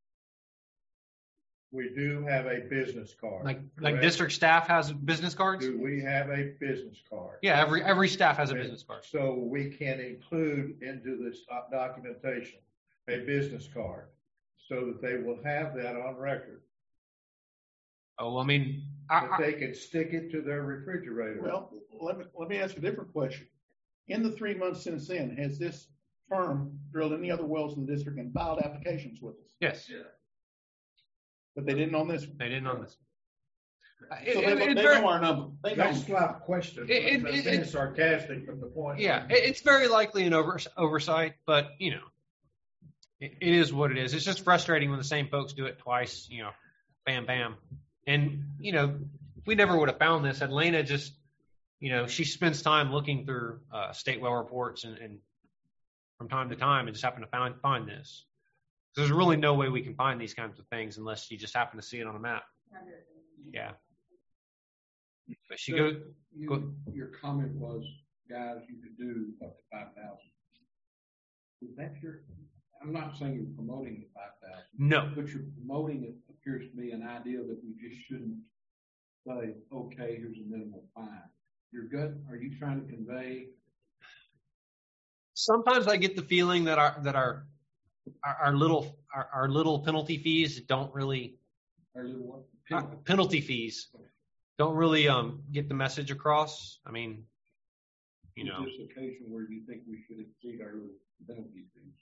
We do have a business card. Like correct? like district staff has business cards? Do we have a business card? Yeah, every every staff has a business card. So we can include into this documentation a business card so that they will have that on record. Oh, I mean, That I, I, they can stick it to their refrigerator. Well, let me, let me ask a different question. In the three months since then, has this firm drilled any other wells in the district and filed applications with us? yes, But they didn't on this one. they didn't on this. So It, they, it, they it's know very, our number. They know. That's not a question. It- it- I'm it- being it- sarcastic from the point. yeah, it, it's very likely an over, oversight, but you know, it, it is what it is. It's just frustrating when the same folks do it twice. You know, bam, bam, and you know, we never would have found this had Lena just, you know, she spends time looking through uh, state well reports and, and from time to time, and just happened to find find this. There's really no way we can find these kinds of things unless you just happen to see it on a map. Yeah. But she So goes. you- go- Your comment was, guys, you could do up to five thousand. Is that your, I'm not saying you're promoting the five thousand, No. but you're promoting it appears to be an idea that we just shouldn't say, okay, here's a minimal fine. Your gut, are you trying to convey? Sometimes I get the feeling that our that our our, our little our, our little penalty fees don't really Or little what? uh, penalty fees don't really um get the message across. I mean, you know, Is this occasion where you think we should exceed our little penalty fees?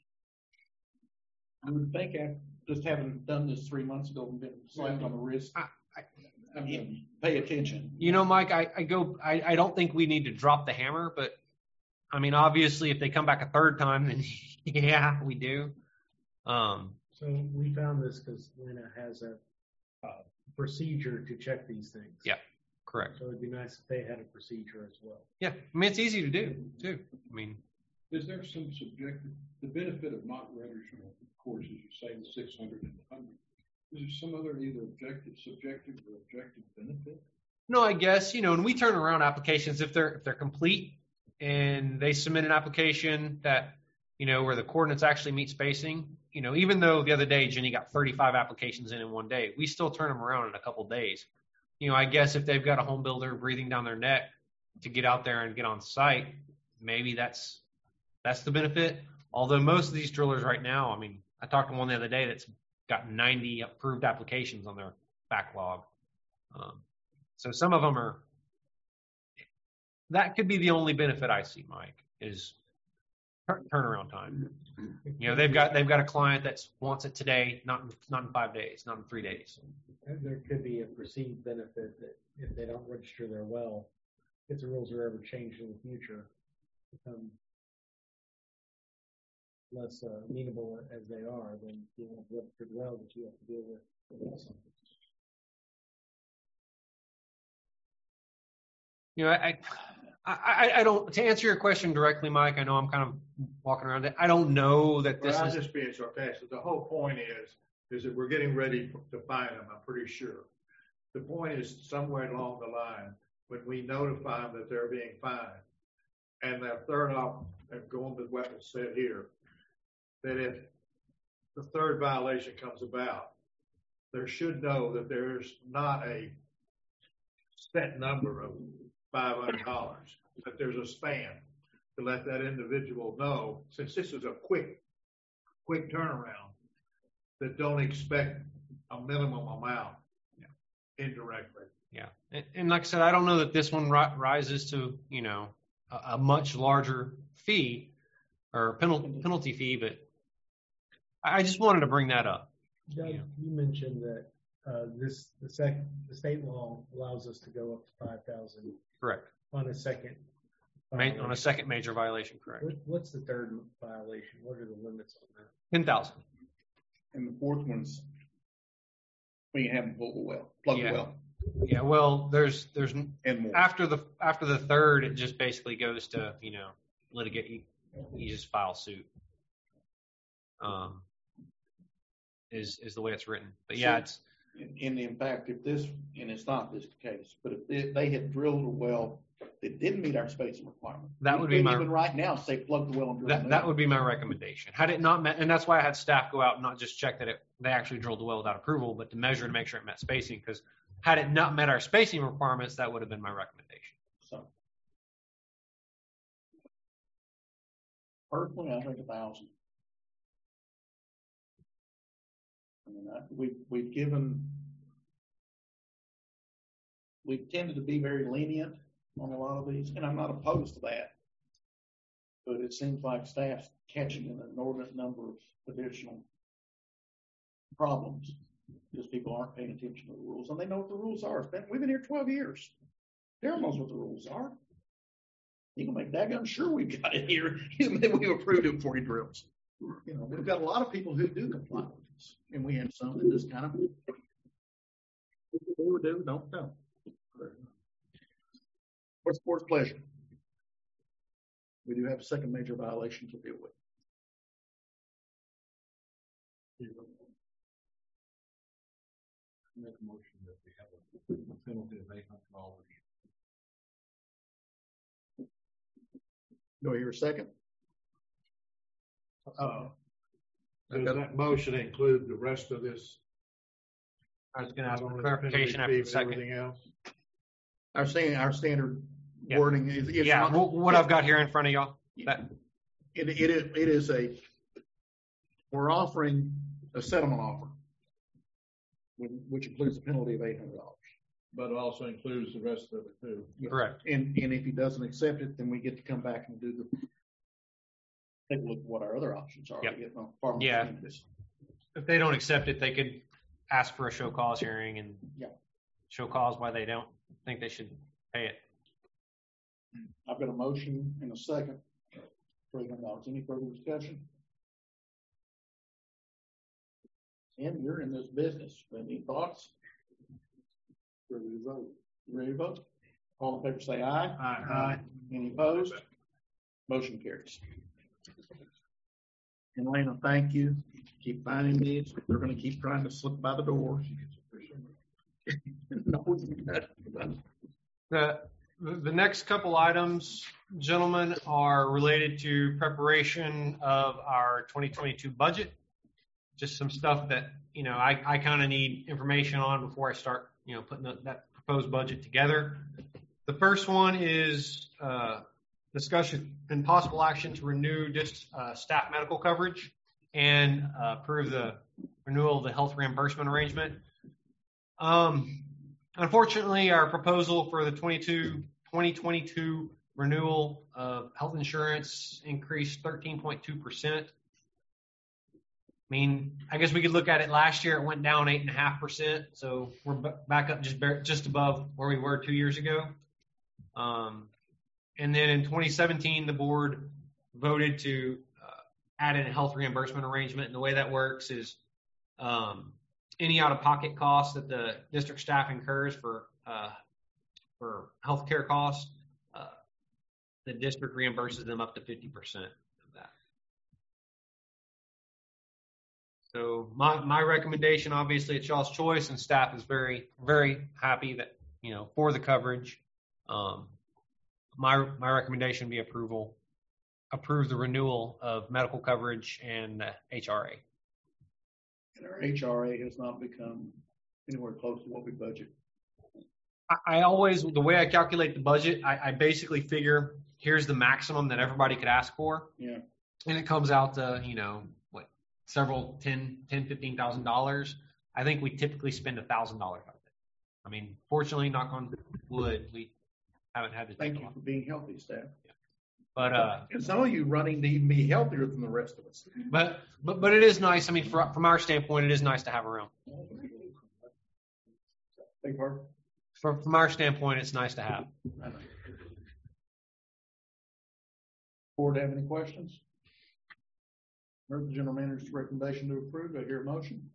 I would think after just having done this three months ago and been slapped on the wrist. I mean, Pay attention. You know, Mike, I, I go, I, I don't think we need to drop the hammer, but I mean, obviously, if they come back a third time, then yeah, we do. Um, So we found this because Lena has a uh, procedure to check these things. Yeah, correct. So it'd be nice if they had a procedure as well. Yeah, I mean, it's easy to do too. I mean, is there some subjective, the benefit of not registering, of course, as you say, the six hundred and one hundred, is there some other either objective, subjective, or objective benefit? no, I guess, you know, when we turn around applications, if they're if they're complete and they submit an application that, you know, where the coordinates actually meet spacing, you know, even though the other day Jenny got thirty-five applications in in one day, we still turn them around in a couple days. You know, I guess if they've got a home builder breathing down their neck to get out there and get on site, maybe that's that's the benefit. Although most of these drillers right now, I mean, I talked to one the other day that's got ninety approved applications on their backlog. Um, so some of them are, that could be the only benefit I see, Mike, is tur- turnaround time. You know, they've got they've got a client that wants it today, not in, not in five days, not in three days. And there could be a perceived benefit that if they don't register their well, if the rules are ever changed in the future, become less uh, amenable as they are, then you have a registered well that you have to deal with. You know, I, I, I, I don't, to answer your question directly, Mike, I know I'm kind of walking around it. I don't know that this Well, I'm is, just being sarcastic. The whole point is, is that we're getting ready to find them, I'm pretty sure. The point is somewhere along the line, when we notify them that they're being fined, and their third op, and going with what was said here, that if the third violation comes about, there should know that there's not a set number of five hundred dollars, that there's a span to let that individual know, since this is a quick, quick turnaround, that don't expect a minimum amount indirectly. yeah. And, and like I said, I don't know that this one ri- rises to, you know, a, a much larger fee or penalty, penalty fee, but I I just wanted to bring that up. Doug, Yeah. you mentioned that uh, this the sec the state law allows us to go up to five thousand Correct. on a second. Ma- on a violation. second major violation, correct. What, what's the third violation? What are the limits on that? ten thousand. And the fourth one's when you have them pull the well, plug Yeah. the well, Yeah, well, there's there's and more. after the after the third, it just basically goes to, you know, litigate. You, you just file suit. Um, is is the way it's written. But yeah, it's And, and in fact, if this, and it's not this case, but if they, they had drilled a well that didn't meet our spacing requirement, That we would be couldn't my- even right now say plug the well and drill that it that out. would be my recommendation. Had it not met, and that's why I had staff go out and not just check that it they actually drilled the well without approval, but to measure to make sure it met spacing. Because had it not met our spacing requirements, that would have been my recommendation. So personally, I think a thousand. I mean, I, we've we've given, we've tended to be very lenient on a lot of these, and I'm not opposed to that. But it seems like staff's catching an inordinate number of additional problems because people aren't paying attention to the rules, and they know what the rules are. It's been, we've been here twelve years. Daryl knows what the rules are. He can make daggone sure we've got it here. Maybe we've approved it before he drills. You know, we've got a lot of people who do comply with this, and we have some that just kind of do, do, don't, don't. What's the board's pleasure? We do have a second major violation to deal with. Make a motion that we have a penalty of eight hundred dollars. Do I hear a second? Uh, Does that motion include the rest of this? I was going to ask Not for only clarification penalty after fee, the but second. everything else? Our standard, our standard Yeah. wording is, is Yeah, not- wh- what I've got here in front of y'all. That, It, it, is- it is a, we're offering a settlement offer, which- which includes a penalty of eight hundred dollars. But it also includes the rest of it too. correct. And, and if he doesn't accept it, then we get to come back and do the, Take a look at what our other options are. Yep. to get no- far more Yeah. benefits. If they don't accept it, they could ask for a show cause hearing and Yeah. show cause why they don't think they should pay it. I've got a motion and a second. President Dawes, any further discussion? Tim, you're in this business. Any thoughts? Ready to vote? You ready to vote? All in favor say aye. Aye. Aye. Any opposed? Motion carries. And Lena, thank you. Keep finding these. They're going to keep trying to slip by the door. No, The, the next couple items, gentlemen, are related to preparation of our twenty twenty-two budget. Just some stuff that, you know, I, I kind of need information on before I start, you know, putting the, that proposed budget together. The first one is uh, discussion and possible action to renew just uh, staff medical coverage and uh, approve the renewal of the health reimbursement arrangement. Um, unfortunately, our proposal for the twenty twenty-two renewal of health insurance increased thirteen point two percent. I mean, I guess we could look at it last year. It went down eight and a half percent. So we're b- back up just bar- just above where we were two years ago. Um, and then in twenty seventeen, the board voted to uh, add in a health reimbursement arrangement. And the way that works is um, any out-of-pocket costs that the district staff incurs for uh, for healthcare costs, uh, the district reimburses them up to fifty percent of that. So my, my recommendation, obviously, it's y'all's choice, and staff is very, very happy that, you know, for the coverage. Um, my my recommendation would be approval, approve the renewal of medical coverage and uh, H R A. And our H R A has not become anywhere close to what we budget. I, I always, the way I calculate the budget, I, I basically figure here's the maximum that everybody could ask for. Yeah. And it comes out to, you know, what, several ten, ten, fifteen thousand dollars. I think we typically spend a thousand dollars on it. I mean, fortunately, knock on wood, we haven't had to. Thank take you a lot. for being healthy, staff. But uh, and some of you running to even be healthier than the rest of us. but but but it is nice. I mean, for, from our standpoint, it is nice to have around. Big part. From from our standpoint, it's nice to have. Board have any questions? Heard the general manager's recommendation to approve. Do I hear a motion?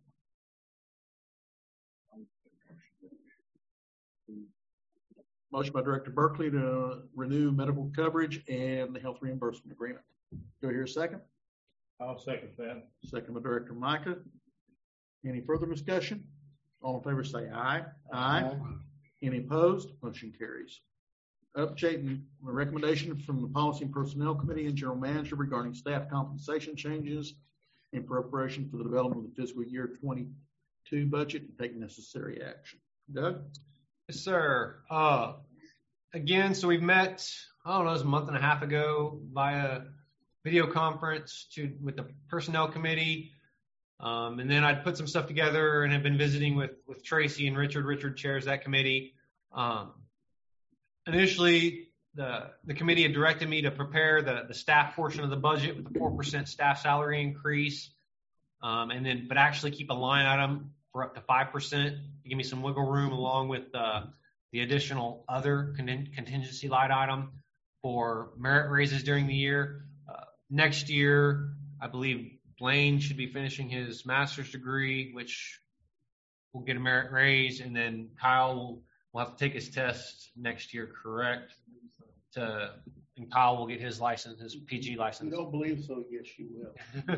Motion by Director Berkeley to renew medical coverage and the health reimbursement agreement. Do I hear a second? I'll second that. Second by Director Micah. Any further discussion? All in favor say aye. Aye. Any opposed? Motion carries. Updating the recommendation from the Policy and Personnel Committee and General Manager regarding staff compensation changes in preparation for the development of the fiscal year twenty-two budget and take necessary action. Doug? Yes, sir. Uh, again, so we've met, I don't know, it was a month and a half ago via video conference to with the Personnel Committee. Um, and then I'd put some stuff together and have been visiting with, with Tracy and Richard. Richard chairs that committee. Um, initially, the, the committee had directed me to prepare the, the staff portion of the budget with a four percent staff salary increase. Um, and then, but actually keep a line item for up to five percent to give me some wiggle room along with uh, the additional other contingency line item for merit raises during the year. Uh, next year, I believe Blaine should be finishing his master's degree, which will get a merit raise, and then Kyle will, will have to take his test next year, correct? To and Kyle will get his license, his P G license. You don't believe so? Yes, you will.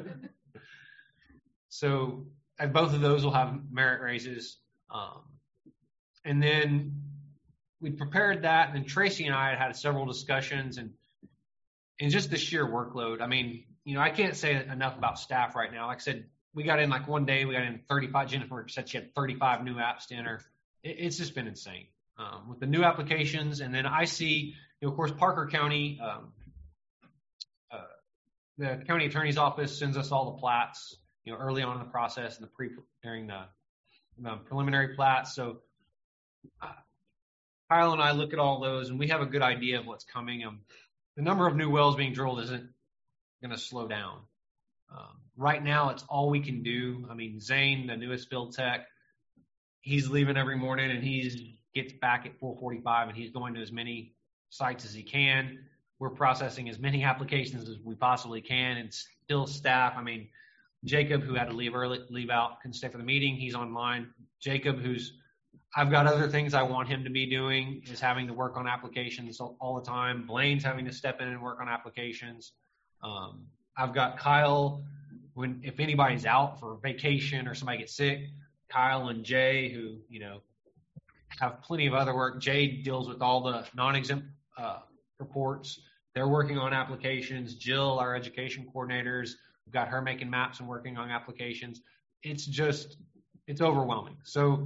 So, and both of those will have merit raises. Um, and then we prepared that, and then Tracy and I had had several discussions, and and just the sheer workload. I mean, you know, I can't say enough about staff right now. Like I said, we got in like one day, we got in thirty-five. Jennifer said she had thirty-five new apps to enter. It, it's just been insane um, with the new applications. And then I see, you know, of course, Parker County, um, uh, the county attorney's office sends us all the plats, you know, early on in the process and the pre during the, the preliminary plats. So uh, Kyle and I look at all those, and we have a good idea of what's coming. Um, the number of new wells being drilled isn't going to slow down. Um, right now, it's all we can do. I mean, Zane, the newest field tech, he's leaving every morning and he gets back at four forty-five and he's going to as many sites as he can. We're processing as many applications as we possibly can, and still staff. I mean, Jacob, who had to leave early, leave out, couldn't stay for the meeting. He's online. Jacob, who's, I've got other things I want him to be doing, is having to work on applications all, all the time. Blaine's having to step in and work on applications. Um, I've got Kyle, when, if anybody's out for vacation or somebody gets sick, Kyle and Jay, who, you know, have plenty of other work. Jay deals with all the non-exempt uh, reports. They're working on applications. Jill, our education coordinators, we've got her making maps and working on applications. It's just, it's overwhelming. So,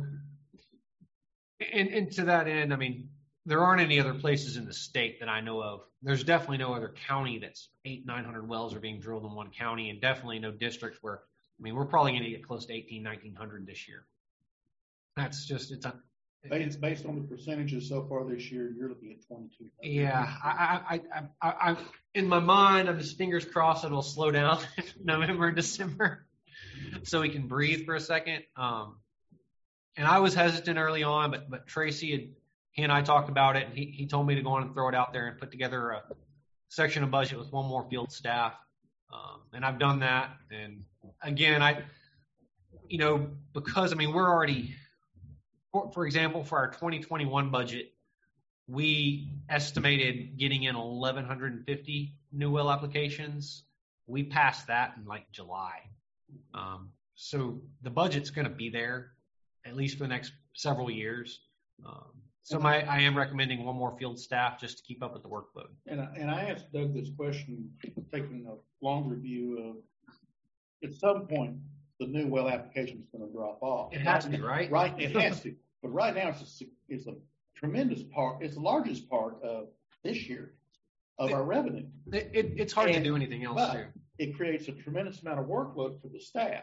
and, and to that end, I mean, there aren't any other places in the state that I know of. There's definitely no other county that's eight, nine hundred wells are being drilled in one county, and definitely no districts where, I mean, we're probably going to get close to eighteen, nineteen hundred this year. That's just, it's a, Based, based on the percentages so far this year, you're looking at twenty-two. Yeah, I, I, I, I, I, in my mind, I'm just fingers crossed it'll slow down in November and December, so we can breathe for a second. Um, and I was hesitant early on, but but Tracy had, he and I talked about it, and he he told me to go on and throw it out there and put together a section of budget with one more field staff, um, and I've done that. And again, I, you know, because I mean we're already. For, for example, for our twenty twenty-one budget, we estimated getting in eleven fifty new well applications. We passed that in like July. Um, so the budget's going to be there at least for the next several years. Um, so my, I am recommending one more field staff just to keep up with the workload. And I, and I asked Doug this question, taking a longer view of, at some point, the new well application is going to drop off. It has to, right? Right, it has to. But right now, it's a, it's a tremendous part. It's the largest part of this year of it, our revenue. It, it, it's hard and, to do anything else, but too. It creates a tremendous amount of workload for the staff.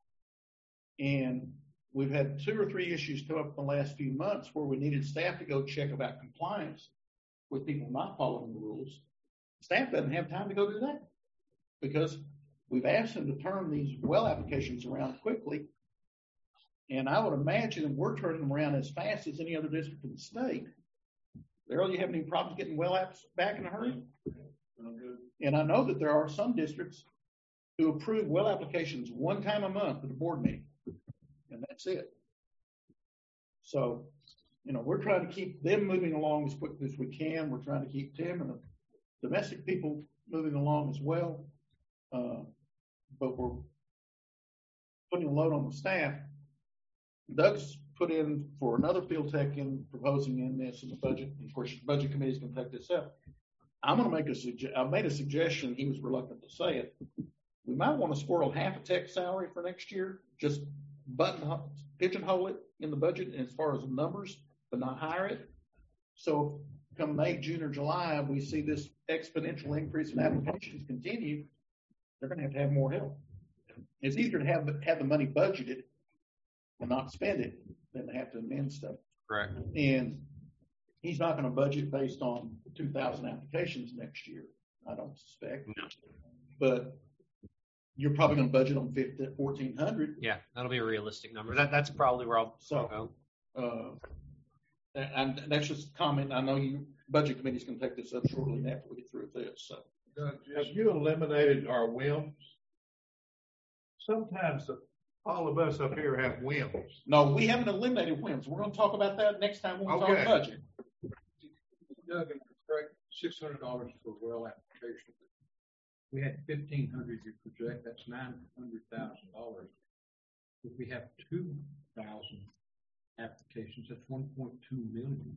And we've had two or three issues come up in the last few months where we needed staff to go check about compliance with people not following the rules. Staff doesn't have time to go do that because we've asked them to turn these well applications around quickly. And I would imagine if we're turning them around as fast as any other district in the state. Daryl, you have any problems getting well apps back in a hurry? And I know that there are some districts who approve well applications one time a month at a board meeting, and that's it. So, you know, we're trying to keep them moving along as quickly as we can. We're trying to keep Tim and the domestic people moving along as well. Uh, but we're putting a load on the staff. Doug's put in for another field tech in proposing in this in the budget. Of course, the budget committee is going to take this up. I'm going to make a suggestion. I made a suggestion. He was reluctant to say it. We might want to squirrel half a tech salary for next year. Just button pigeonhole it in the budget as far as the numbers, but not hire it. So come May, June, or July, we see this exponential increase in applications continue. They're going to have to have more help. It's easier to have have the money budgeted and not spend it than to have to amend stuff. Correct. And he's not going to budget based on two thousand applications next year, I don't suspect. No. But you're probably going to budget on fourteen hundred. Yeah, that'll be a realistic number. That That's probably where I'll so, go. Uh, and that's just a comment. I know you budget committee is going to take this up shortly after we get through with this. So, have you eliminated our whims? Sometimes the all of us up here have whims. No, we haven't eliminated whims. We're going to talk about that next time when we okay. talk budget. Doug, correct, six hundred dollars for well application. We had fifteen hundred you project, that's nine hundred thousand dollars. If we have two thousand applications, that's one point two million.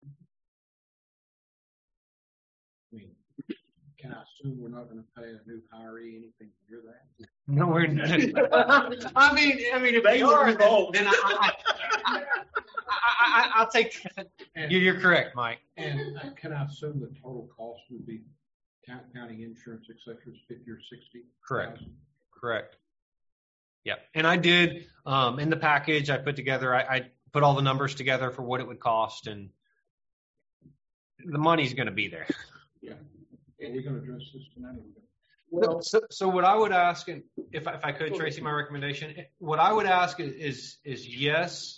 I mean, can I assume we're not going to pay a new hiree anything near that? No, we're not. I mean, I mean, if they are, then, then I, I, I, I, I'll take that. And, You're correct, Mike. And uh, can I assume the total cost would be counting insurance, et cetera, is fifty or sixty? Correct. Correct. Yep. And I did, um, in the package I put together, I, I put all the numbers together for what it would cost, and the money's going to be there. Yeah. Are we going to address this tonight? Well, so, so what I would ask, and if I, if I could, Tracy, my recommendation, what I would ask is, is, is yes,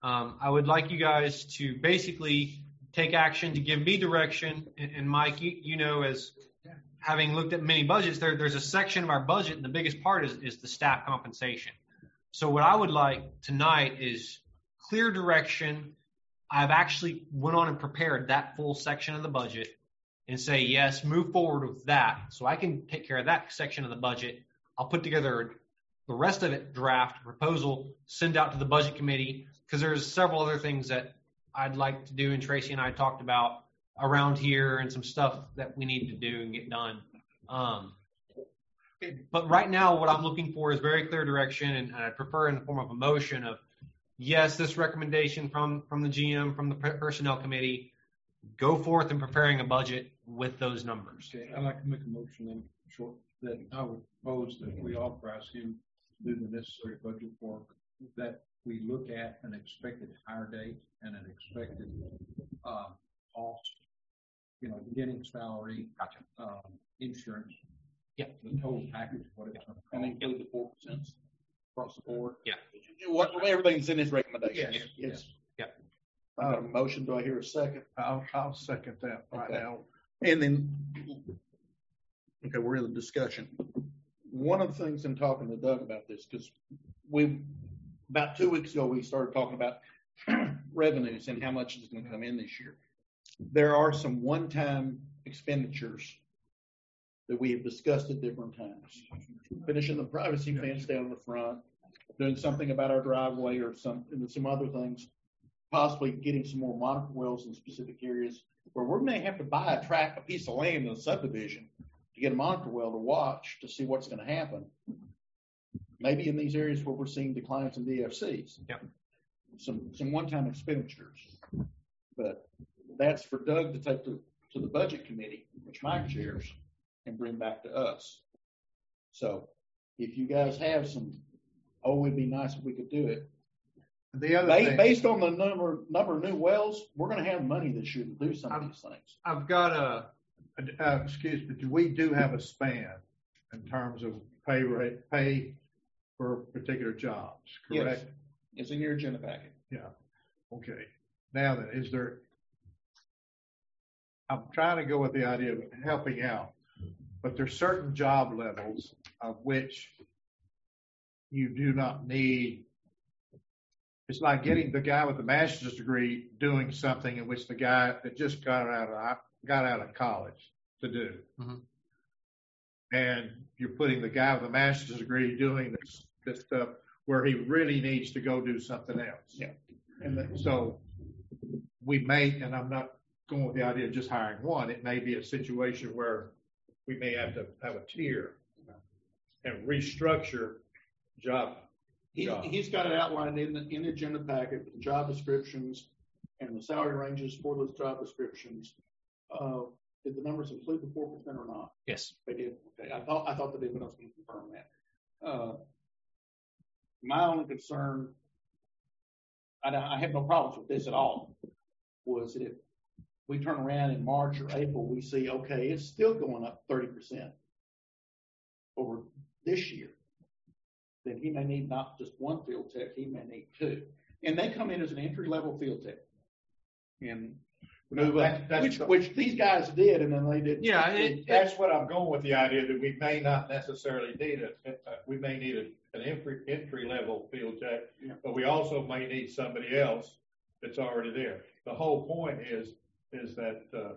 Um, I would like you guys to basically take action to give me direction. And, and Mike, you, you know, as having looked at many budgets, there, there's a section of our budget, and the biggest part is, is the staff compensation. So what I would like tonight is clear direction. I've actually went on and prepared that full section of the budget and say, yes, move forward with that. So I can take care of that section of the budget. I'll put together the rest of it, draft proposal, send out to the budget committee, because there's several other things that I'd like to do, and Tracy and I talked about around here, and some stuff that we need to do and get done. Um, but right now, what I'm looking for is very clear direction, and, and I prefer in the form of a motion of, yes, this recommendation from, from the G M, from the personnel committee, go forth in preparing a budget with those numbers. Okay, I'd like to make a motion in short that I would propose that we authorize him to do the necessary budget work, that we look at an expected hire date and an expected uh, cost, you know, beginning salary, Gotcha. um, insurance, yeah, the total package, what it's going to And cost include the four percent across the board. Yeah. What, everything's in his recommendation. Yes. Yes. Yeah. I got a motion. Do I hear a second? I'll, I'll second that right Okay. now. And then, okay, we're in the discussion. One of the things in talking to Doug about this, because we, about two weeks ago, we started talking about revenues and how much is going to come in this year. There are some one-time expenditures that we have discussed at different times. Finishing the privacy fence down the front, doing something about our driveway or some, and some other things, possibly getting some more monitor wells in specific areas where we may have to buy a tract, a piece of land in a subdivision to get a monitor well to watch to see what's going to happen. Maybe in these areas where we're seeing declines in D F Cs. Yep. Some, some one-time expenditures. But that's for Doug to take to, to the budget committee, which Mike chairs, and bring back to us. So if you guys have some, oh, it'd be nice if we could do it. The other Ba- thing, Based on the number number of new wells, we're going to have money this year to do some of I'm- these things. I've got a, uh, excuse me, do we do have a span in terms of pay rate, pay for particular jobs, correct? Yes. It's in your agenda packet. Yeah. Okay. Now then, is there, I'm trying to go with the idea of helping out, but there's certain job levels of which you do not need. It's like getting the guy with the master's degree doing something in which the guy that just got out of got out of college to do. Mm-hmm. And you're putting the guy with the master's degree doing this, this stuff where he really needs to go do something else. Yeah. And then, So we may, and I'm not going with the idea of just hiring one, it may be a situation where we may have to have a tier and restructure job. he, job. he's got it outlined in the, in the agenda packet with the job descriptions and the salary ranges for those job descriptions. Uh, did the numbers include the four percent or not? yes. They did. Okay. I thought I thought they did, but I was going to confirm that. Uh, my only concern, I, I have no problems with this at all, was that if we turn around in March or April, we see, okay, it's still going up thirty percent over this year, then he may need not just one field tech, he may need two. And they come in as an entry-level field tech and move up, That- that's which, the- which these guys did, and then they did. Yeah, and it, That's what I'm going with, the idea that we may not necessarily need a, uh, we may need a, an entry, entry level field tech, Yeah. but we also may need somebody else that's already there. The whole point is, is that, uh,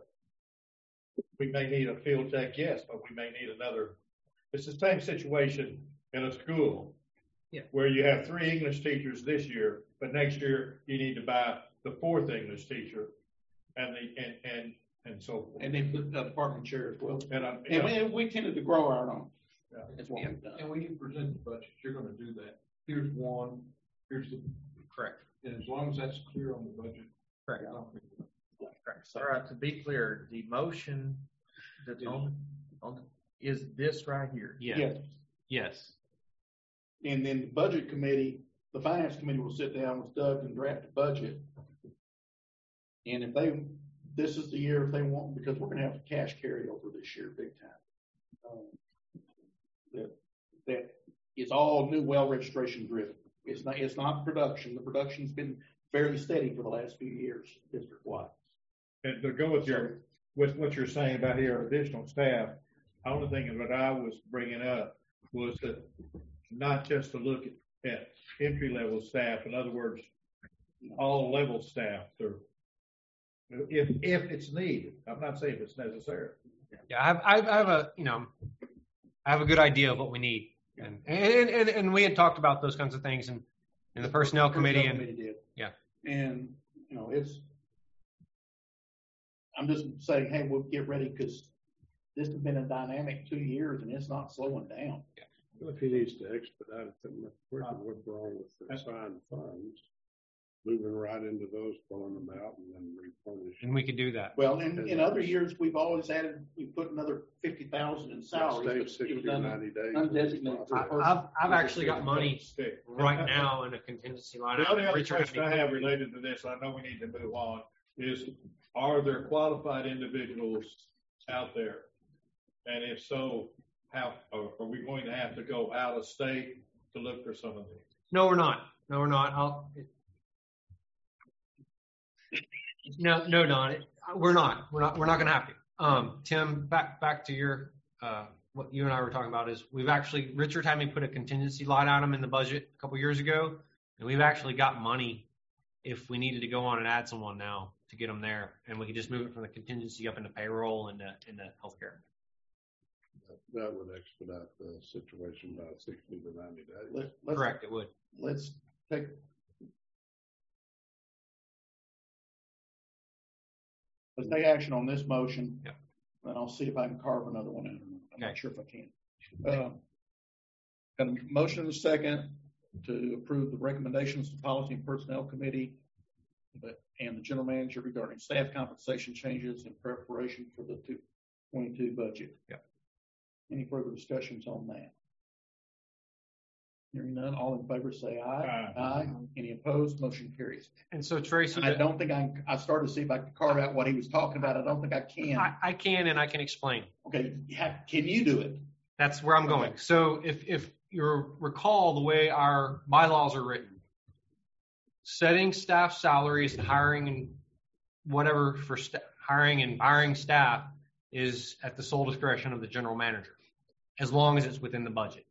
we may need a field tech, yes, but we may need another. It's the same situation in a school. Yeah. Where you have three English teachers this year, but next year you need to buy the fourth English teacher and the, and, and, and so forth. And they put the department chair as well. And I'm, And we, we tended to grow our own. Yeah. That's what Yeah. we've done. And when you present the budget, you're going to do that. Here's one, here's the, correct. and as long as that's clear on the budget. Correct. I'll figure it out. Correct. All right, to be clear, the motion that's on, on, is this right here. Yeah. Yes. Yes. And then the budget committee, the finance committee will sit down with Doug and draft a budget. And if they, this is the year if they want, because we're going to have cash carryover this year, big time. Um, that, that is all new well registration driven. It's not, it's not production. The production's been fairly steady for the last few years, district-wide. And to go with your, with what you're saying about here, additional staff, the only thing that I was bringing up was that not just to look at, at entry-level staff. In other words, all level staff, or if if it's needed. I'm not saying it's necessary. Yeah, I have, I have a, you know, I have a good idea of what we need, and and and, and we had talked about those kinds of things in, in the personnel committee, Personnel and committee did. yeah, and you know, it's. I'm just saying, hey, we'll get ready because this has been a dynamic two years and it's not slowing down. Yeah. Well, if he needs to expedite it, then what's wrong with the assigned funds? Moving right into those, pulling them out, and then replenishing. and we could do that. Well, in, in other years, we've always added, we put another fifty thousand in salaries. Stay sixty, ninety days. Undesignated. I, I've I've actually got money right now in a contingency line. The only other Richard, question I have related to this, I know we need to move on, is are there qualified individuals out there? And if so, how are, are we going to have to go out of state to look for some of these? No, we're not. No, we're not. I'll. No, no, Don, it, we're not. We're not. We're not going to have to. Um, Tim, back back to your uh, what you and I were talking about is we've actually Richard had me put a contingency line item in the budget a couple years ago, and we've actually got money if we needed to go on and add someone now to get them there, and we could just move it from the contingency up into payroll and into healthcare. That would expedite the situation by sixty to ninety days. Let, let's, Correct, it would. Let's take. Let's take action on this motion. Yeah. And I'll see if I can carve another one in. I'm Okay. not sure if I can. Uh, got a motion and a second to approve the recommendations to Policy and Personnel Committee but, and the General Manager regarding staff compensation changes in preparation for the two twenty-two budget. Yeah. Any further discussions on that? Hearing none, all in favor say aye. Aye. Aye. Any opposed? Motion carries. And so Tracy, I don't think I, I started to see if I could carve out what he was talking about. I don't think I can. I, I can and I can explain. Okay, ha- can you do it? That's where I'm going. Okay. So if, if you recall the way our bylaws are written, setting staff salaries and hiring and whatever for st- hiring and hiring staff is at the sole discretion of the general manager, as long as it's within the budget.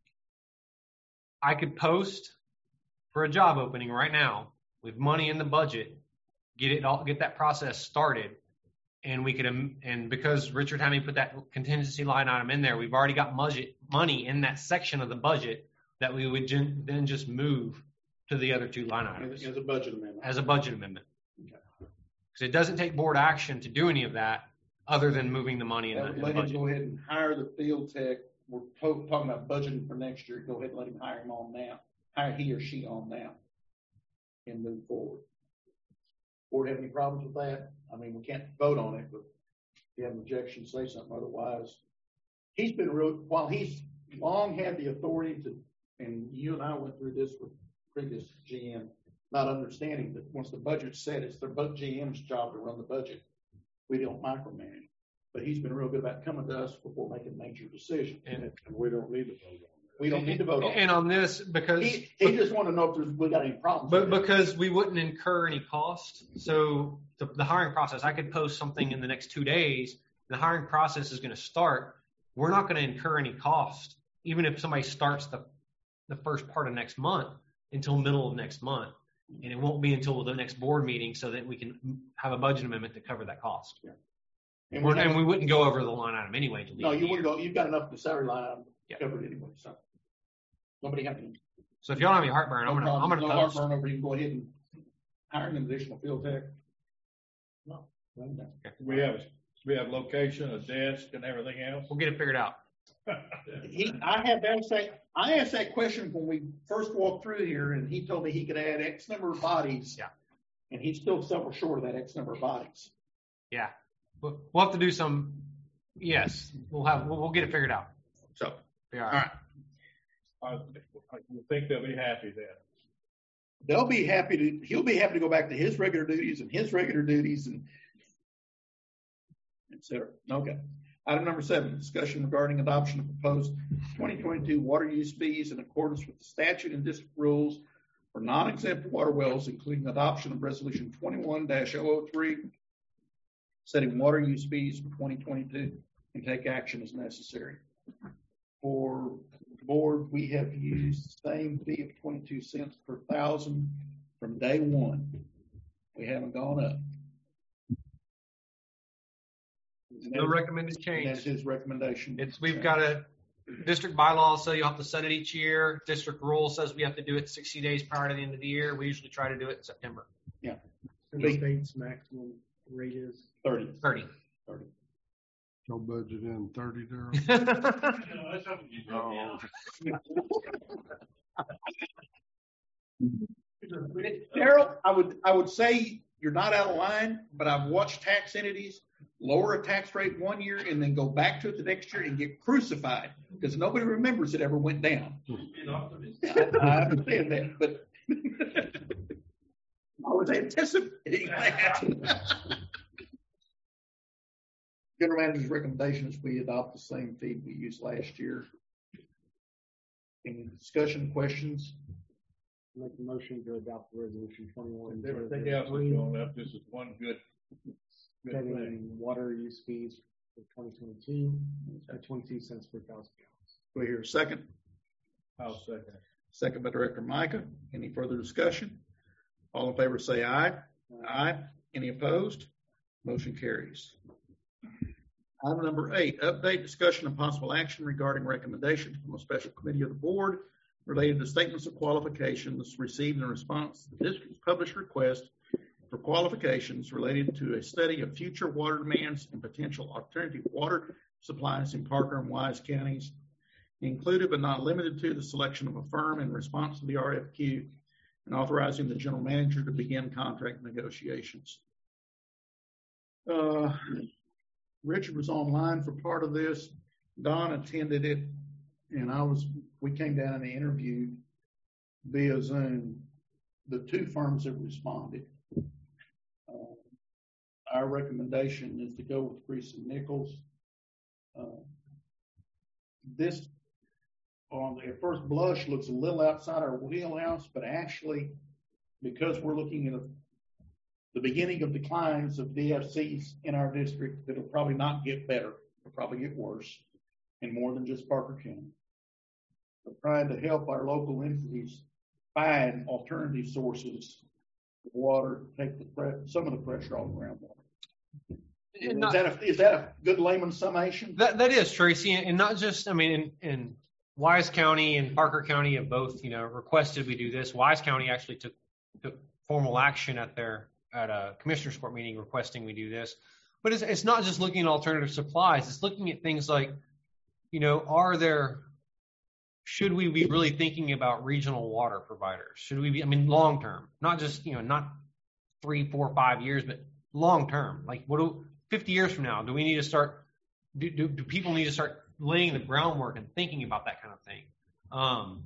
I could post for a job opening right now with money in the budget, get it all, get that process started. And we could, um, and because Richard had me put that contingency line item in there, we've already got budget money in that section of the budget that we would gen- then just move to the other two line items As a budget amendment. as a budget amendment. Okay. Because it doesn't take board action to do any of that other than moving the money in the, Let in the him budget. go ahead and hire the field tech. We're to- talking about budgeting for next year. Go ahead and let him hire him on now. Hire he or she on now and move forward. Board have any problems with that? I mean, we can't vote on it, but if you have an objection, say something. Otherwise, he's been real, while he's long had the authority to, and you and I went through this with previous G M, not understanding that once the budget's set, it's their G M's job to run the budget. We don't micromanage. But he's been real good about coming to us before making major decisions. And, And we don't need to vote on that. We don't need to vote on it. and on this, because He, he just want to know if there's, we got any problems. But with it. because we wouldn't incur any cost, so the, the hiring process, I could post something in the next two days. The hiring process is going to start. We're not going to incur any cost, even if somebody starts the the first part of next month until middle of next month, and it won't be until the next board meeting so that we can have a budget amendment to cover that cost. Yeah. And, We're, we and we wouldn't go over the line item anyway. To no, you wouldn't go. You've got enough in the salary line item Yeah. covered anyway. So nobody have any. So if y'all don't have any heartburn, I'm no gonna I'm problem, gonna no post. heartburn over. You can go ahead and hire an additional field tech. No, no, no. We have we have location, a desk, and everything else. We'll get it figured out. He, I have asked that. I asked that question when we first walked through here, and he told me he could add X number of bodies. Yeah. And he's still several short of that X number of bodies. Yeah, we'll, we'll have to do some. Yes, we'll have we'll, we'll get it figured out. So, Be all all right. right. I, I think they'll be happy then. They'll be happy to. He'll be happy to go back to his regular duties and his regular duties and et cetera. Okay. Item number seven, discussion regarding adoption of proposed twenty twenty-two water use fees in accordance with the statute and district rules for non-exempt water wells, including adoption of resolution twenty-one dash oh oh three, setting water use fees for twenty twenty-two, and take action as necessary. For the board, we have used the same fee of twenty-two cents per thousand from day one. We haven't gone up. No recommended change. That's his recommendation. It's we've got a district bylaws say you have to set it each year. District rule says we have to do it sixty days prior to the end of the year. We usually try to do it in September. Yeah. And the state's maximum rate is thirty. Thirty. thirty. No budget in thirty, Daryl. Daryl, I would I would say you're not out of line, but I've watched tax entities lower a tax rate one year and then go back to it the next year and get crucified because nobody remembers it ever went down. I, I understand that, but I was anticipating that. General manager's recommendation is we adopt the same fee we used last year. Any discussion, questions? Make the motion to adopt resolution twenty-one. Everything else is going up. This is one good, good Setting thing. water use fees for twenty twenty-two at twenty-two cents per thousand gallons. Do we hear a second? I'll second. Second by Director Micah. Any further discussion? All in favor say aye. Aye. Any opposed? Motion carries. Item number eight, update, discussion, and possible action regarding recommendations from a special committee of the board related to statements of qualifications received in response to the district's published request for qualifications related to a study of future water demands and potential alternative water supplies in Parker and Wise counties, included but not limited to the selection of a firm in response to the R F Q and authorizing the general manager to begin contract negotiations. Uh, Richard was online for part of this. Don attended it, and I was. We came down and interviewed via Zoom the two firms that responded. Uh, our recommendation is to go with Reese and Nichols. Uh, this, on the first blush, looks a little outside our wheelhouse, but actually, because we're looking at a the beginning of declines of D F Cs in our district, it'll probably not get better. It'll probably get worse, and more than just Parker County. We're trying to help our local entities find alternative sources of water to take the pre- some of the pressure off groundwater. Is not, that a, is that a good layman summation? That that is, Tracy, and not just. I mean, in, in Wise County and Parker County have both, you know, requested we do this. Wise County actually took took formal action at their at a commissioner's court meeting requesting we do this. But it's, it's not just looking at alternative supplies. It's looking at things like, you know, are there, should we be really thinking about regional water providers? Should we be, I mean, long term, not just, you know, not three, four, five years, but long term. Like, what do, fifty years from now, do we need to start, do, do, do people need to start laying the groundwork and thinking about that kind of thing? Um,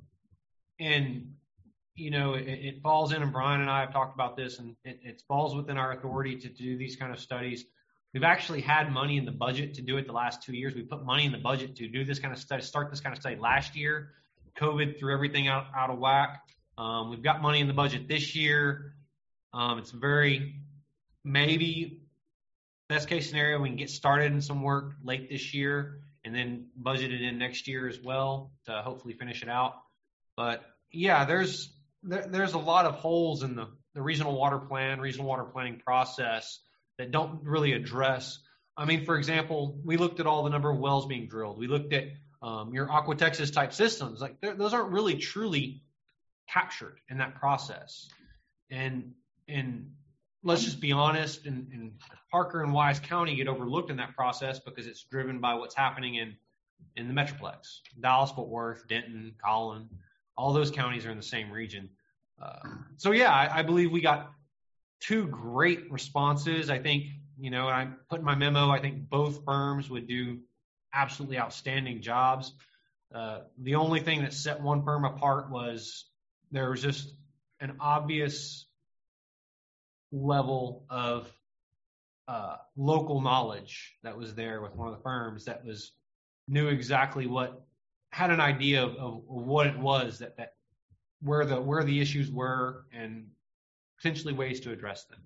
and, you know, it, it falls in, and Brian and I have talked about this, and it, it falls within our authority to do these kind of studies. We've actually had money in the budget to do it the last two years. We put money in the budget to do this kind of study, start this kind of study last year. COVID threw everything out, out of whack. Um, we've got money in the budget this year. Um, it's very, maybe best case scenario, we can get started in some work late this year and then budget it in next year as well to hopefully finish it out. But yeah, there's, There, there's a lot of holes in the, the regional water plan, regional water planning process that don't really address. I mean, for example, we looked at all the number of wells being drilled. We looked at um, your Aqua Texas type systems. Like those aren't really truly captured in that process. And and let's just be honest, and, and Parker and Wise County get overlooked in that process because it's driven by what's happening in, in the Metroplex. Dallas, Fort Worth, Denton, Collin. All those counties are in the same region. Uh, so, yeah, I, I believe we got two great responses. I think, you know, I put in my memo, I think both firms would do absolutely outstanding jobs. Uh, the only thing that set one firm apart was there was just an obvious level of uh, local knowledge that was there with one of the firms that was knew exactly what had an idea of, of what it was that that where the where the issues were and potentially ways to address them.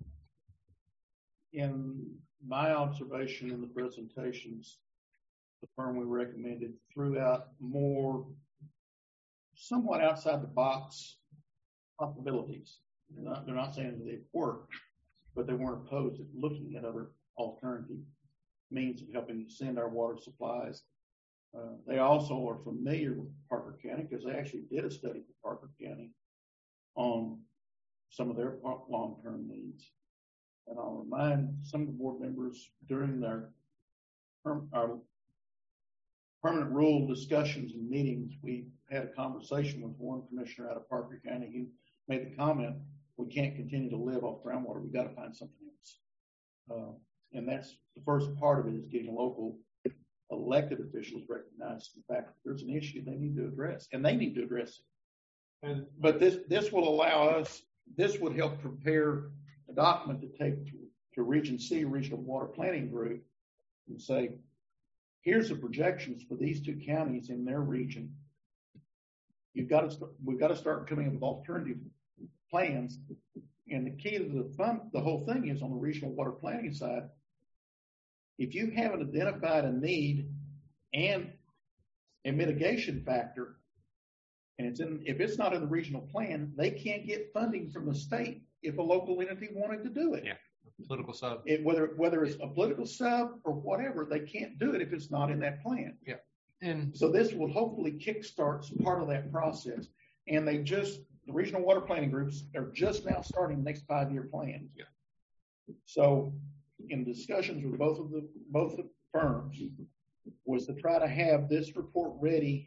In my observation in the presentations, the firm we recommended threw out more somewhat outside the box possibilities. They're not, they're not saying that they worked, but they weren't opposed to looking at other alternative means of helping extend our water supplies. Uh, they also are familiar with Parker County because they actually did a study for Parker County on some of their long-term needs. And I'll remind some of the board members during their our permanent rule discussions and meetings, we had a conversation with one commissioner out of Parker County who made the comment, we can't continue to live off groundwater. We've got to find something else. Uh, and that's the first part of it is getting local elected officials recognize the fact that there's an issue they need to address, and they need to address it. And, but this, this will allow us, this would help prepare a document to take to, to Region C, Regional Water Planning Group, and say, here's the projections for these two counties in their region. You've got to start, we've got to start coming up with alternative plans. And the key to the fun, the whole thing is on the regional water planning side. If you haven't identified a need and a mitigation factor, and it's in, if it's not in the regional plan, they can't get funding from the state if a local entity wanted to do it. Yeah, political sub. It, whether whether it's a political sub or whatever, they can't do it if it's not in that plan. Yeah, and so this will hopefully kickstart part of that process. And they just the regional water planning groups are just now starting the next five-year plan. Yeah. So in discussions with both of the both the firms was to try to have this report ready.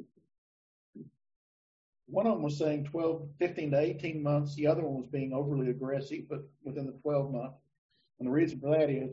One of them was saying twelve, fifteen to eighteen months. The other one was being overly aggressive, but within the twelve month. And the reason for that is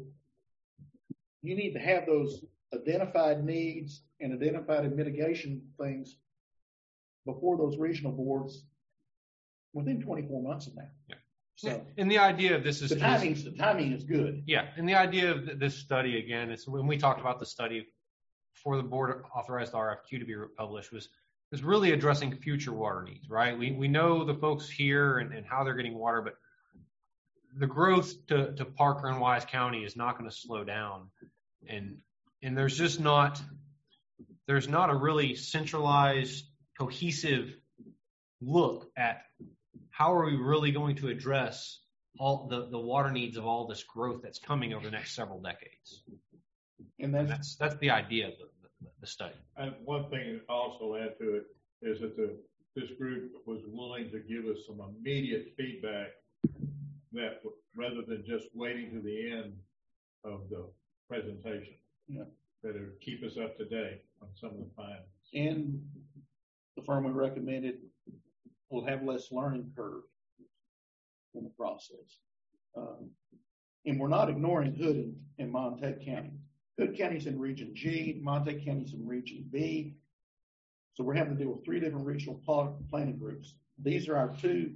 you need to have those identified needs and identified mitigation things before those regional boards within twenty-four months of that. Yeah. So, and the idea of this is the timing. The timing is good. Yeah, and the idea of this study again is when we talked about the study before the board authorized the R F Q to be published was was really addressing future water needs. Right? We we know the folks here and, and how they're getting water, but the growth to, to Parker and Wise County is not going to slow down, and and there's just not there's not a really centralized, cohesive look at how are we really going to address all the, the water needs of all this growth that's coming over the next several decades. And that's and that's, that's the idea of the, the, the study. And one thing to also add to it is that the, this group was willing to give us some immediate feedback that rather than just waiting to the end of the presentation, yeah. that it would keep us up to date on some of the findings. And the firm we recommended will have less learning curve in the process. Um, and we're not ignoring Hood and, and Montague County. Hood County's in Region G, Montague County's in Region B. So we're having to deal with three different regional planning groups. These are our two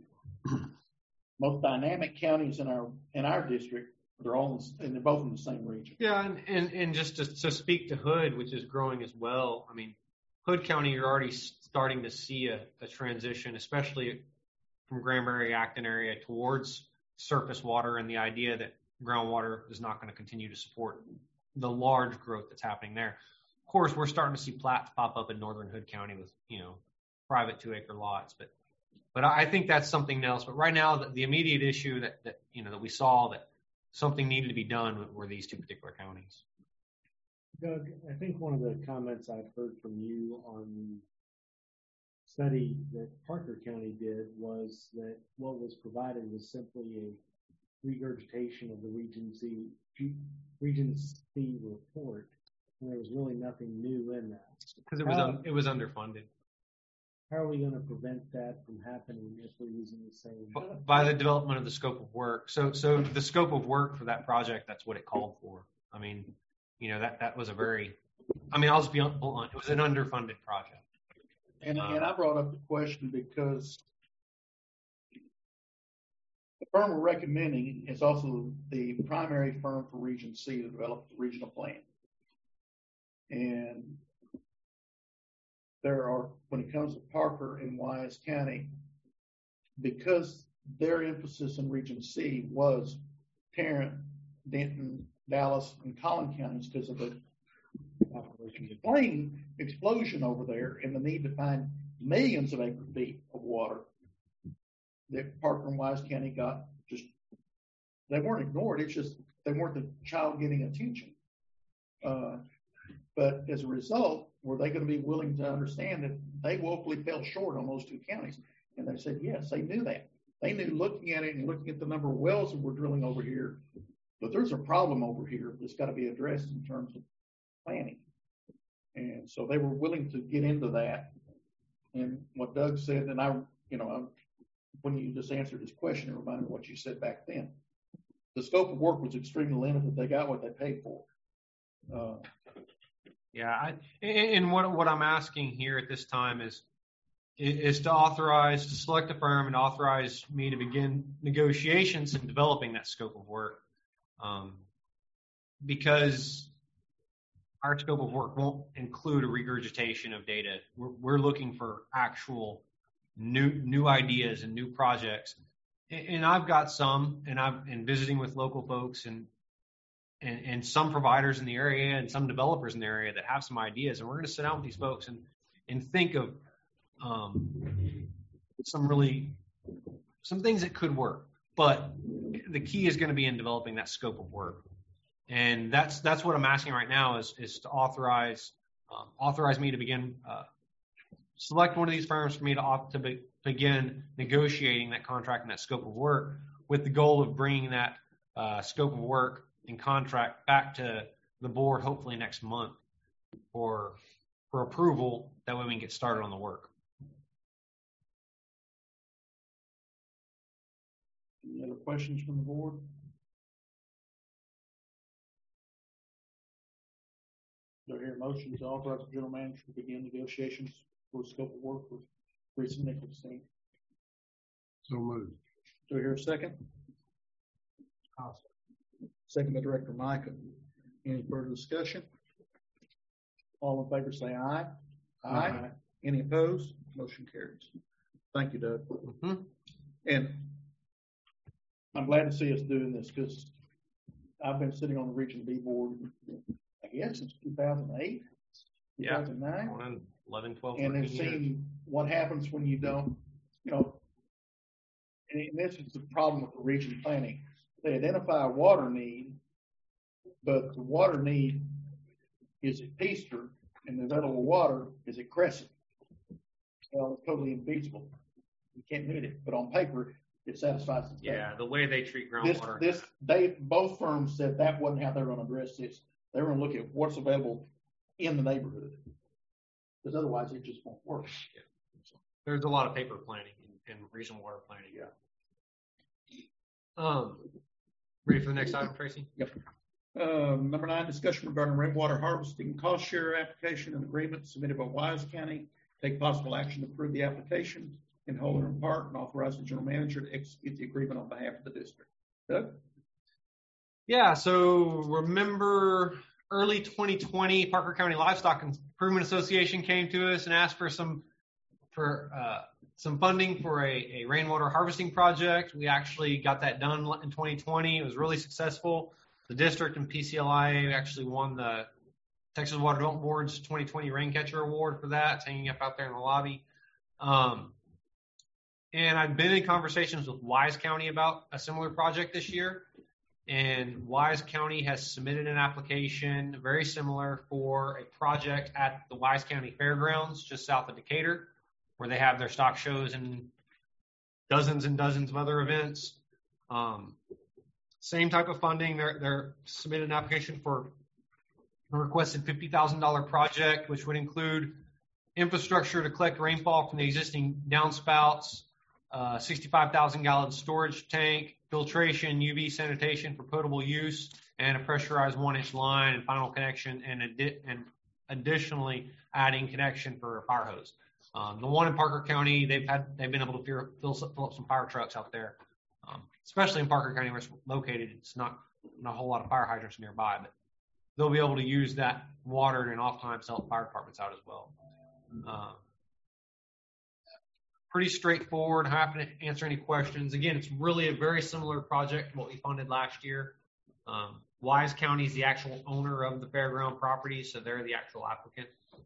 most dynamic counties in our in our district. They're all in, and they're both in the same region. Yeah, and, and, and just to, to speak to Hood, which is growing as well, I mean, Hood County, you're already starting to see a, a transition, especially from Granbury, Acton area towards surface water and the idea that groundwater is not going to continue to support the large growth that's happening there. Of course, we're starting to see plats pop up in northern Hood County with, you know, private two acre lots, but but I think that's something else. But right now, the, the immediate issue that, that, you know, that we saw that something needed to be done were these two particular counties. Doug, I think one of the comments I've heard from you on the study that Parker County did was that what was provided was simply a regurgitation of the Region C, Region C report, and there was really nothing new in that. Because it was un, it was underfunded. How are we going to prevent that from happening if we're using the same? By the development of the scope of work. So, so the scope of work for that project, that's what it called for. I mean, you know, that, that was a very, I mean, I'll just be blunt. It was an underfunded project. And, um, and I brought up the question because firm we're recommending is also the primary firm for Region C to develop the regional plan. And there are, when it comes to Parker and Wise County, because their emphasis in Region C was Tarrant, Denton, Dallas, and Collin counties because of the plane explosion over there and the need to find millions of acre feet of water that Parker and Wise County got. Just, they weren't ignored. It's just they weren't the child getting attention. Uh, but as a result, were they going to be willing to understand that they woefully fell short on those two counties? And they said, yes, they knew that. They knew, looking at it and looking at the number of wells that we're drilling over here, but there's a problem over here that's got to be addressed in terms of planning. And so they were willing to get into that. And what Doug said, and I, you know, I, when you just answered this question, it reminded me of what you said back then. The scope of work was extremely limited. They got what they paid for. Uh, yeah, I, and what what I'm asking here at this time is is to authorize, to select a firm and authorize me to begin negotiations and developing that scope of work. Um, because our scope of work won't include a regurgitation of data. We're, we're looking for actual new new ideas and new projects. And, and I've got some, and I've been visiting with local folks and, and and some providers in the area and some developers in the area that have some ideas. And we're going to sit down with these folks and and think of um, some really some things that could work. But the key is going to be in developing that scope of work. And that's that's what I'm asking right now is is to authorize um, authorize me to begin uh, select one of these firms for me to to be, begin negotiating that contract and that scope of work with the goal of bringing that uh, scope of work and contract back to the board hopefully next month for for approval. That way we can get started on the work. Any other questions from the board? Do I hear a motion to authorize the general manager to begin negotiations for scope of work with Reese and Nicholson? So moved. Do I hear a second? Second by Director Micah. Any further discussion? All in favor say aye. Aye. Aye. Any opposed? Motion carries. Thank you, Doug. Mm-hmm. And I'm glad to see us doing this because I've been sitting on the Region B board, I guess, since two thousand eight, two thousand nine. Yeah, eleven, twelve, and have seen what happens when you don't, you know, and this is the problem with the region planning. They identify a water need, but the water need is at Peaster and the available water is at Crescent. Well, it's totally infeasible. You can't meet it, but on paper, it satisfies the yeah, state. The way they treat This, groundwater. this, they, both firms said that wasn't how they were going to address this. They were going to look at what's available in the neighborhood, because otherwise it just won't work. Yeah. There's a lot of paper planning and regional water planning. Yeah. Um, ready for the next item, Tracy? Yep. Um, number nine, discussion regarding rainwater harvesting cost share application and agreement submitted by Wise County. Take possible action to approve the application in whole or in part and authorize the general manager to execute the agreement on behalf of the district. Doug? Yeah, so remember early twenty twenty, Parker County Livestock Improvement Association came to us and asked for some for uh, some funding for a, a rainwater harvesting project. We actually got that done in twenty twenty. It was really successful. The district and P C L I actually won the Texas Water Development Board's twenty twenty Raincatcher Award for that. It's hanging up out there in the lobby. Um, and I've been in conversations with Wise County about a similar project this year. And Wise County has submitted an application very similar for a project at the Wise County Fairgrounds just south of Decatur, where they have their stock shows and dozens and dozens of other events. Um, same type of funding. They're, they're submitted an application for a requested fifty thousand dollars project, which would include infrastructure to collect rainfall from the existing downspouts, uh, sixty-five thousand gallon storage tank, filtration, U V sanitation for potable use, and a pressurized one inch line and final connection, and, adi- and additionally adding connection for a fire hose. Um, the one in Parker County, they've had they've been able to fill, fill, fill up some fire trucks out there. Um, especially in Parker County where it's located, it's not, not a whole lot of fire hydrants nearby, but they'll be able to use that water and oftentimes help fire departments out as well. Uh, pretty straightforward. Happy to answer any questions. Again, it's really a very similar project to what we funded last year. Um, Wise County is the actual owner of the fairground property, so they're the actual applicant.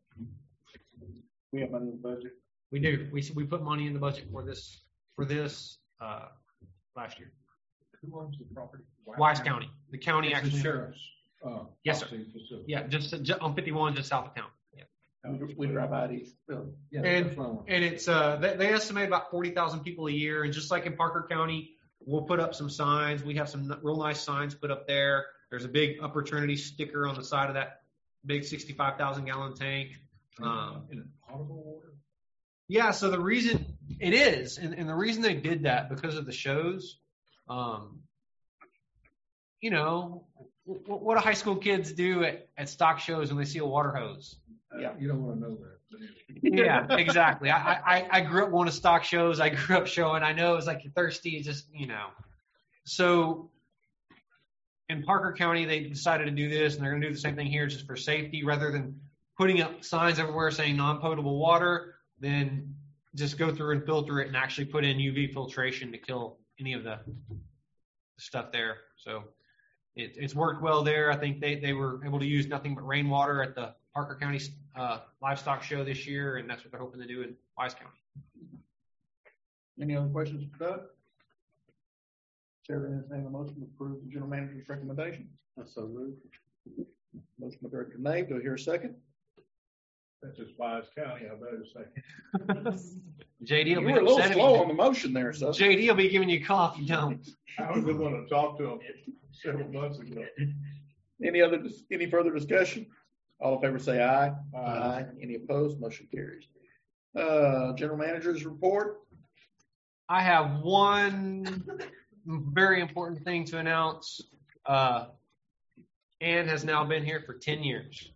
We have money in the budget. We do. We we put money in the budget for this for this uh, last year. Who owns the property? Wise County. The county It's the actually. sheriff's. Uh, Yes, sir. property facility. Yeah, just, just on fifty-one, just south of town. Yeah. We, we drive by these, really. Yeah, And- that's what I want. And it's uh they, they estimate about forty thousand people a year, and just like in Parker County, we'll put up some signs. We have some n- real nice signs put up there. There's a big Upper Trinity sticker on the side of that big sixty-five thousand gallon tank. Um, In potable water? Yeah, so the reason it is, and, and the reason they did that because of the shows, um, you know, w- w- what do high school kids do at, at stock shows when they see a water hose? Yeah, you don't want to know that. but anyway. Yeah, exactly. I, I, I grew up going to stock shows. I grew up showing. I know it's like you're thirsty. It's just, you know. So in Parker County, they decided to do this, and they're going to do the same thing here just for safety rather than putting up signs everywhere saying non-potable water. Then just go through and filter it and actually put in U V filtration to kill any of the stuff there. So it, it's worked well there. I think they, they were able to use nothing but rainwater at the Parker County uh, livestock show this year, and that's what they're hoping to do in Wise County. Any other questions for Doug? Chair, entertain a motion to approve the general manager's recommendation. I so moved. Motion by Director Nave. Do I hear a second? That's just Wise County, I better say. J D You will were be a little upset if slow you on the motion there, so. J D will be giving you a call if you don't. I was the one to talk to him several months ago. Any other, dis- any further discussion? All in favor say aye. Aye. Any opposed? Motion carries. Uh, general manager's report. I have one very important thing to announce. Uh, Ann has now been here for ten years.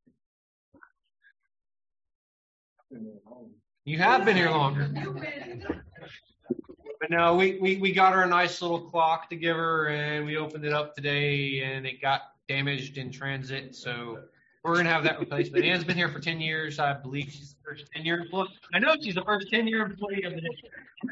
You have been here longer. But no, we, we, we got her a nice little clock to give her, and we opened it up today, and it got damaged in transit. So we're going to have that replaced. But Ann's been here for ten years. I believe she's the first ten-year employee. I know she's the first ten-year employee of the district.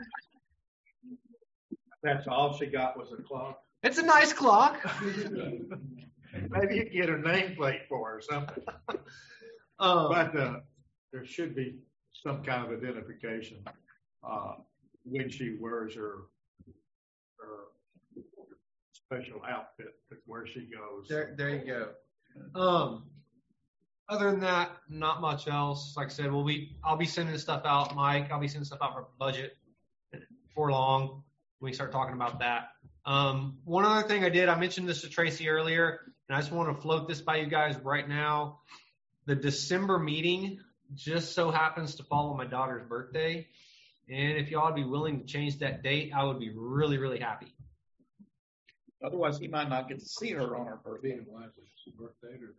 That's all she got was a clock. It's a nice clock. Maybe you get her nameplate for her or something. Um, But uh, there should be some kind of identification uh, when she wears her her special outfit to where she goes. There, there you go. Um, other than that, not much else. Like I said, we'll be, I'll be sending stuff out, Mike. I'll be sending stuff out for budget before long. We start talking about that. Um, one other thing I did, I mentioned this to Tracy earlier, and I just want to float this by you guys right now. The December meeting just so happens to fall on my daughter's birthday. And if y'all would be willing to change that date, I would be really, really happy. Otherwise, he might not get to see her on her birthday. Being wise, it's her birthday or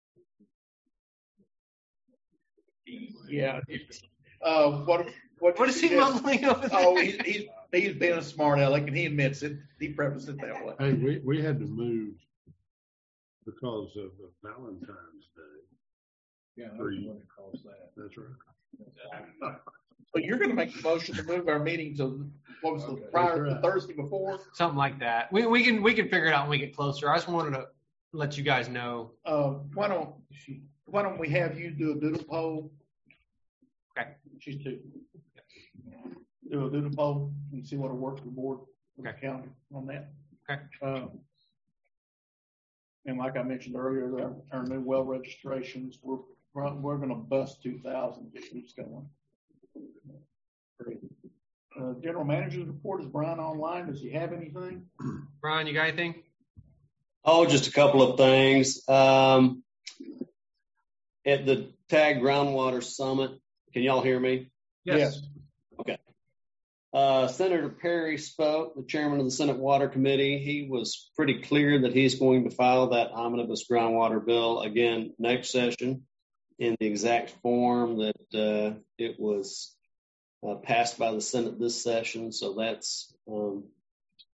the. Yeah. Uh, what, what? What is he mumbling over there? Oh, he, he's, he's being a smart aleck, and he admits it. He prefaced it that way. Hey, we, we had to move because of uh, Valentine's Day. Yeah, I'm Three. the one that calls that. That's right. So you're going to make the motion to move our meeting to, what was the Okay. prior, That's the right. Thursday before? Something like that. We we can we can figure it out when we get closer. I just wanted to let you guys know. Uh, why don't, why don't we have you do a doodle poll? Okay. She's two. Do a doodle poll and see what'll work for the board, for the Okay. county on that. Okay. Um, and like I mentioned earlier, our, our new well registrations, we're, we're, we're gonna bust two thousand if it keeps going. Great. Uh, general manager's report, is Brian online? Does he have anything? Brian, you got anything? Oh, just a couple of things. Um, at the TAG Groundwater Summit, can y'all hear me? Yes. Okay. Uh, Senator Perry spoke, the chairman of the Senate Water Committee. He was pretty clear that he's going to file that omnibus groundwater bill again next session in the exact form that uh, it was uh, passed by the Senate this session. So that's um,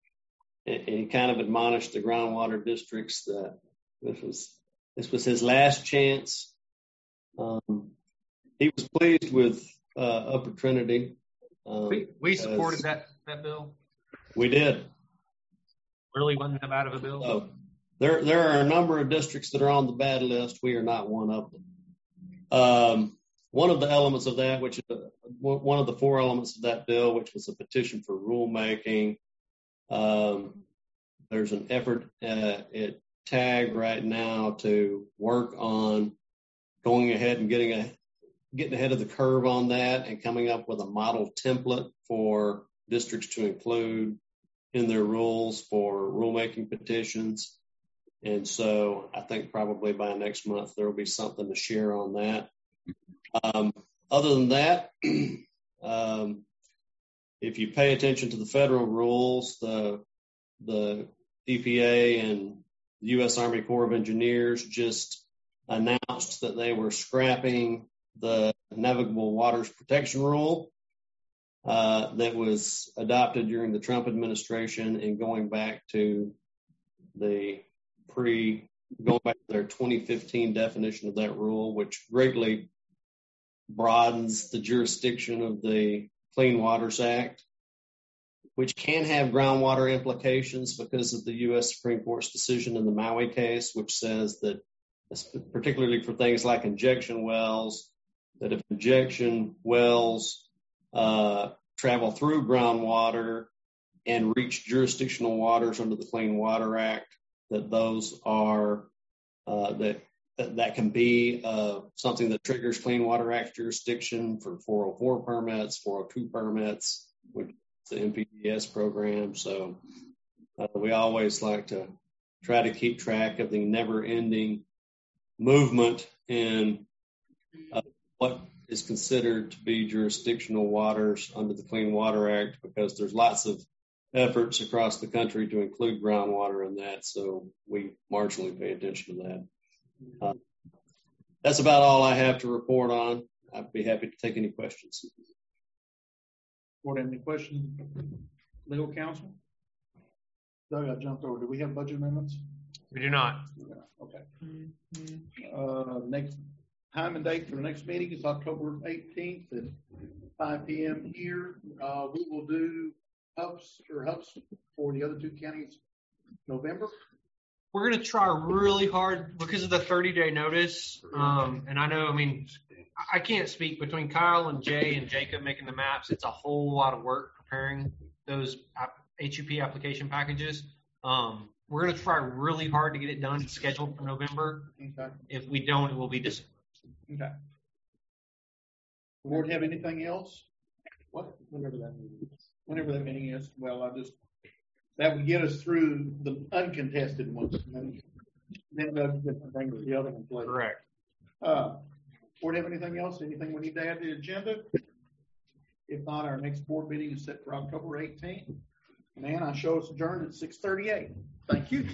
and he kind of admonished the groundwater districts that this was this was his last chance. Um, he was pleased with uh, Upper Trinity. Um, we we supported that that bill. We did. Really wasn't that bad of a bill. So there there are a number of districts that are on the bad list. We are not one of them. Um, one of the elements of that, which is uh, one of the four elements of that bill, which was a petition for rulemaking. Um, there's an effort uh, at TAG right now to work on going ahead and getting a getting ahead of the curve on that and coming up with a model template for districts to include in their rules for rulemaking petitions. And so I think probably by next month there will be something to share on that. Um, other than that, um, if you pay attention to the federal rules, the the E P A and the U S Army Corps of Engineers just announced that they were scrapping the Navigable Waters Protection Rule uh, that was adopted during the Trump administration and going back to the pre, going back to their twenty fifteen definition of that rule, which greatly broadens the jurisdiction of the Clean Waters Act, which can have groundwater implications because of the U S Supreme Court's decision in the Maui case, which says that, particularly for things like injection wells, that if injection wells uh, travel through groundwater and reach jurisdictional waters under the Clean Water Act, that those are uh, that, that that can be uh, something that triggers Clean Water Act jurisdiction for four oh four permits, four oh two permits, which is the M P D S program. So uh, we always like to try to keep track of the never-ending movement in uh, what is considered to be jurisdictional waters under the Clean Water Act, because there's lots of efforts across the country to include groundwater in that, so we marginally pay attention to that. Uh, that's about all I have to report on. I'd be happy to take any questions. Board, any questions? Legal counsel? Doug, I jumped over. Do we have budget amendments? We do not. Okay. Uh, next time and date for the next meeting is October eighteenth at five p.m. here. Uh, we will do hubs or hubs for the other two counties November. We're going to try really hard because of the thirty day notice. Um, and I know, I mean, I can't speak between Kyle and Jay and Jacob making the maps. It's a whole lot of work preparing those H U P application packages. Um, we're going to try really hard to get it done, scheduled for November. Okay. If we don't, it will be December. Okay. Board have anything else? What? Whenever that meeting is. Whenever that meeting is. Well, I just, that would get us through the uncontested ones. And then the different things with the other ones later. Correct. Uh, board have anything else? Anything we need to add to the agenda? If not, our next board meeting is set for October eighteenth. And I show us adjourned at six thirty-eight. Thank you.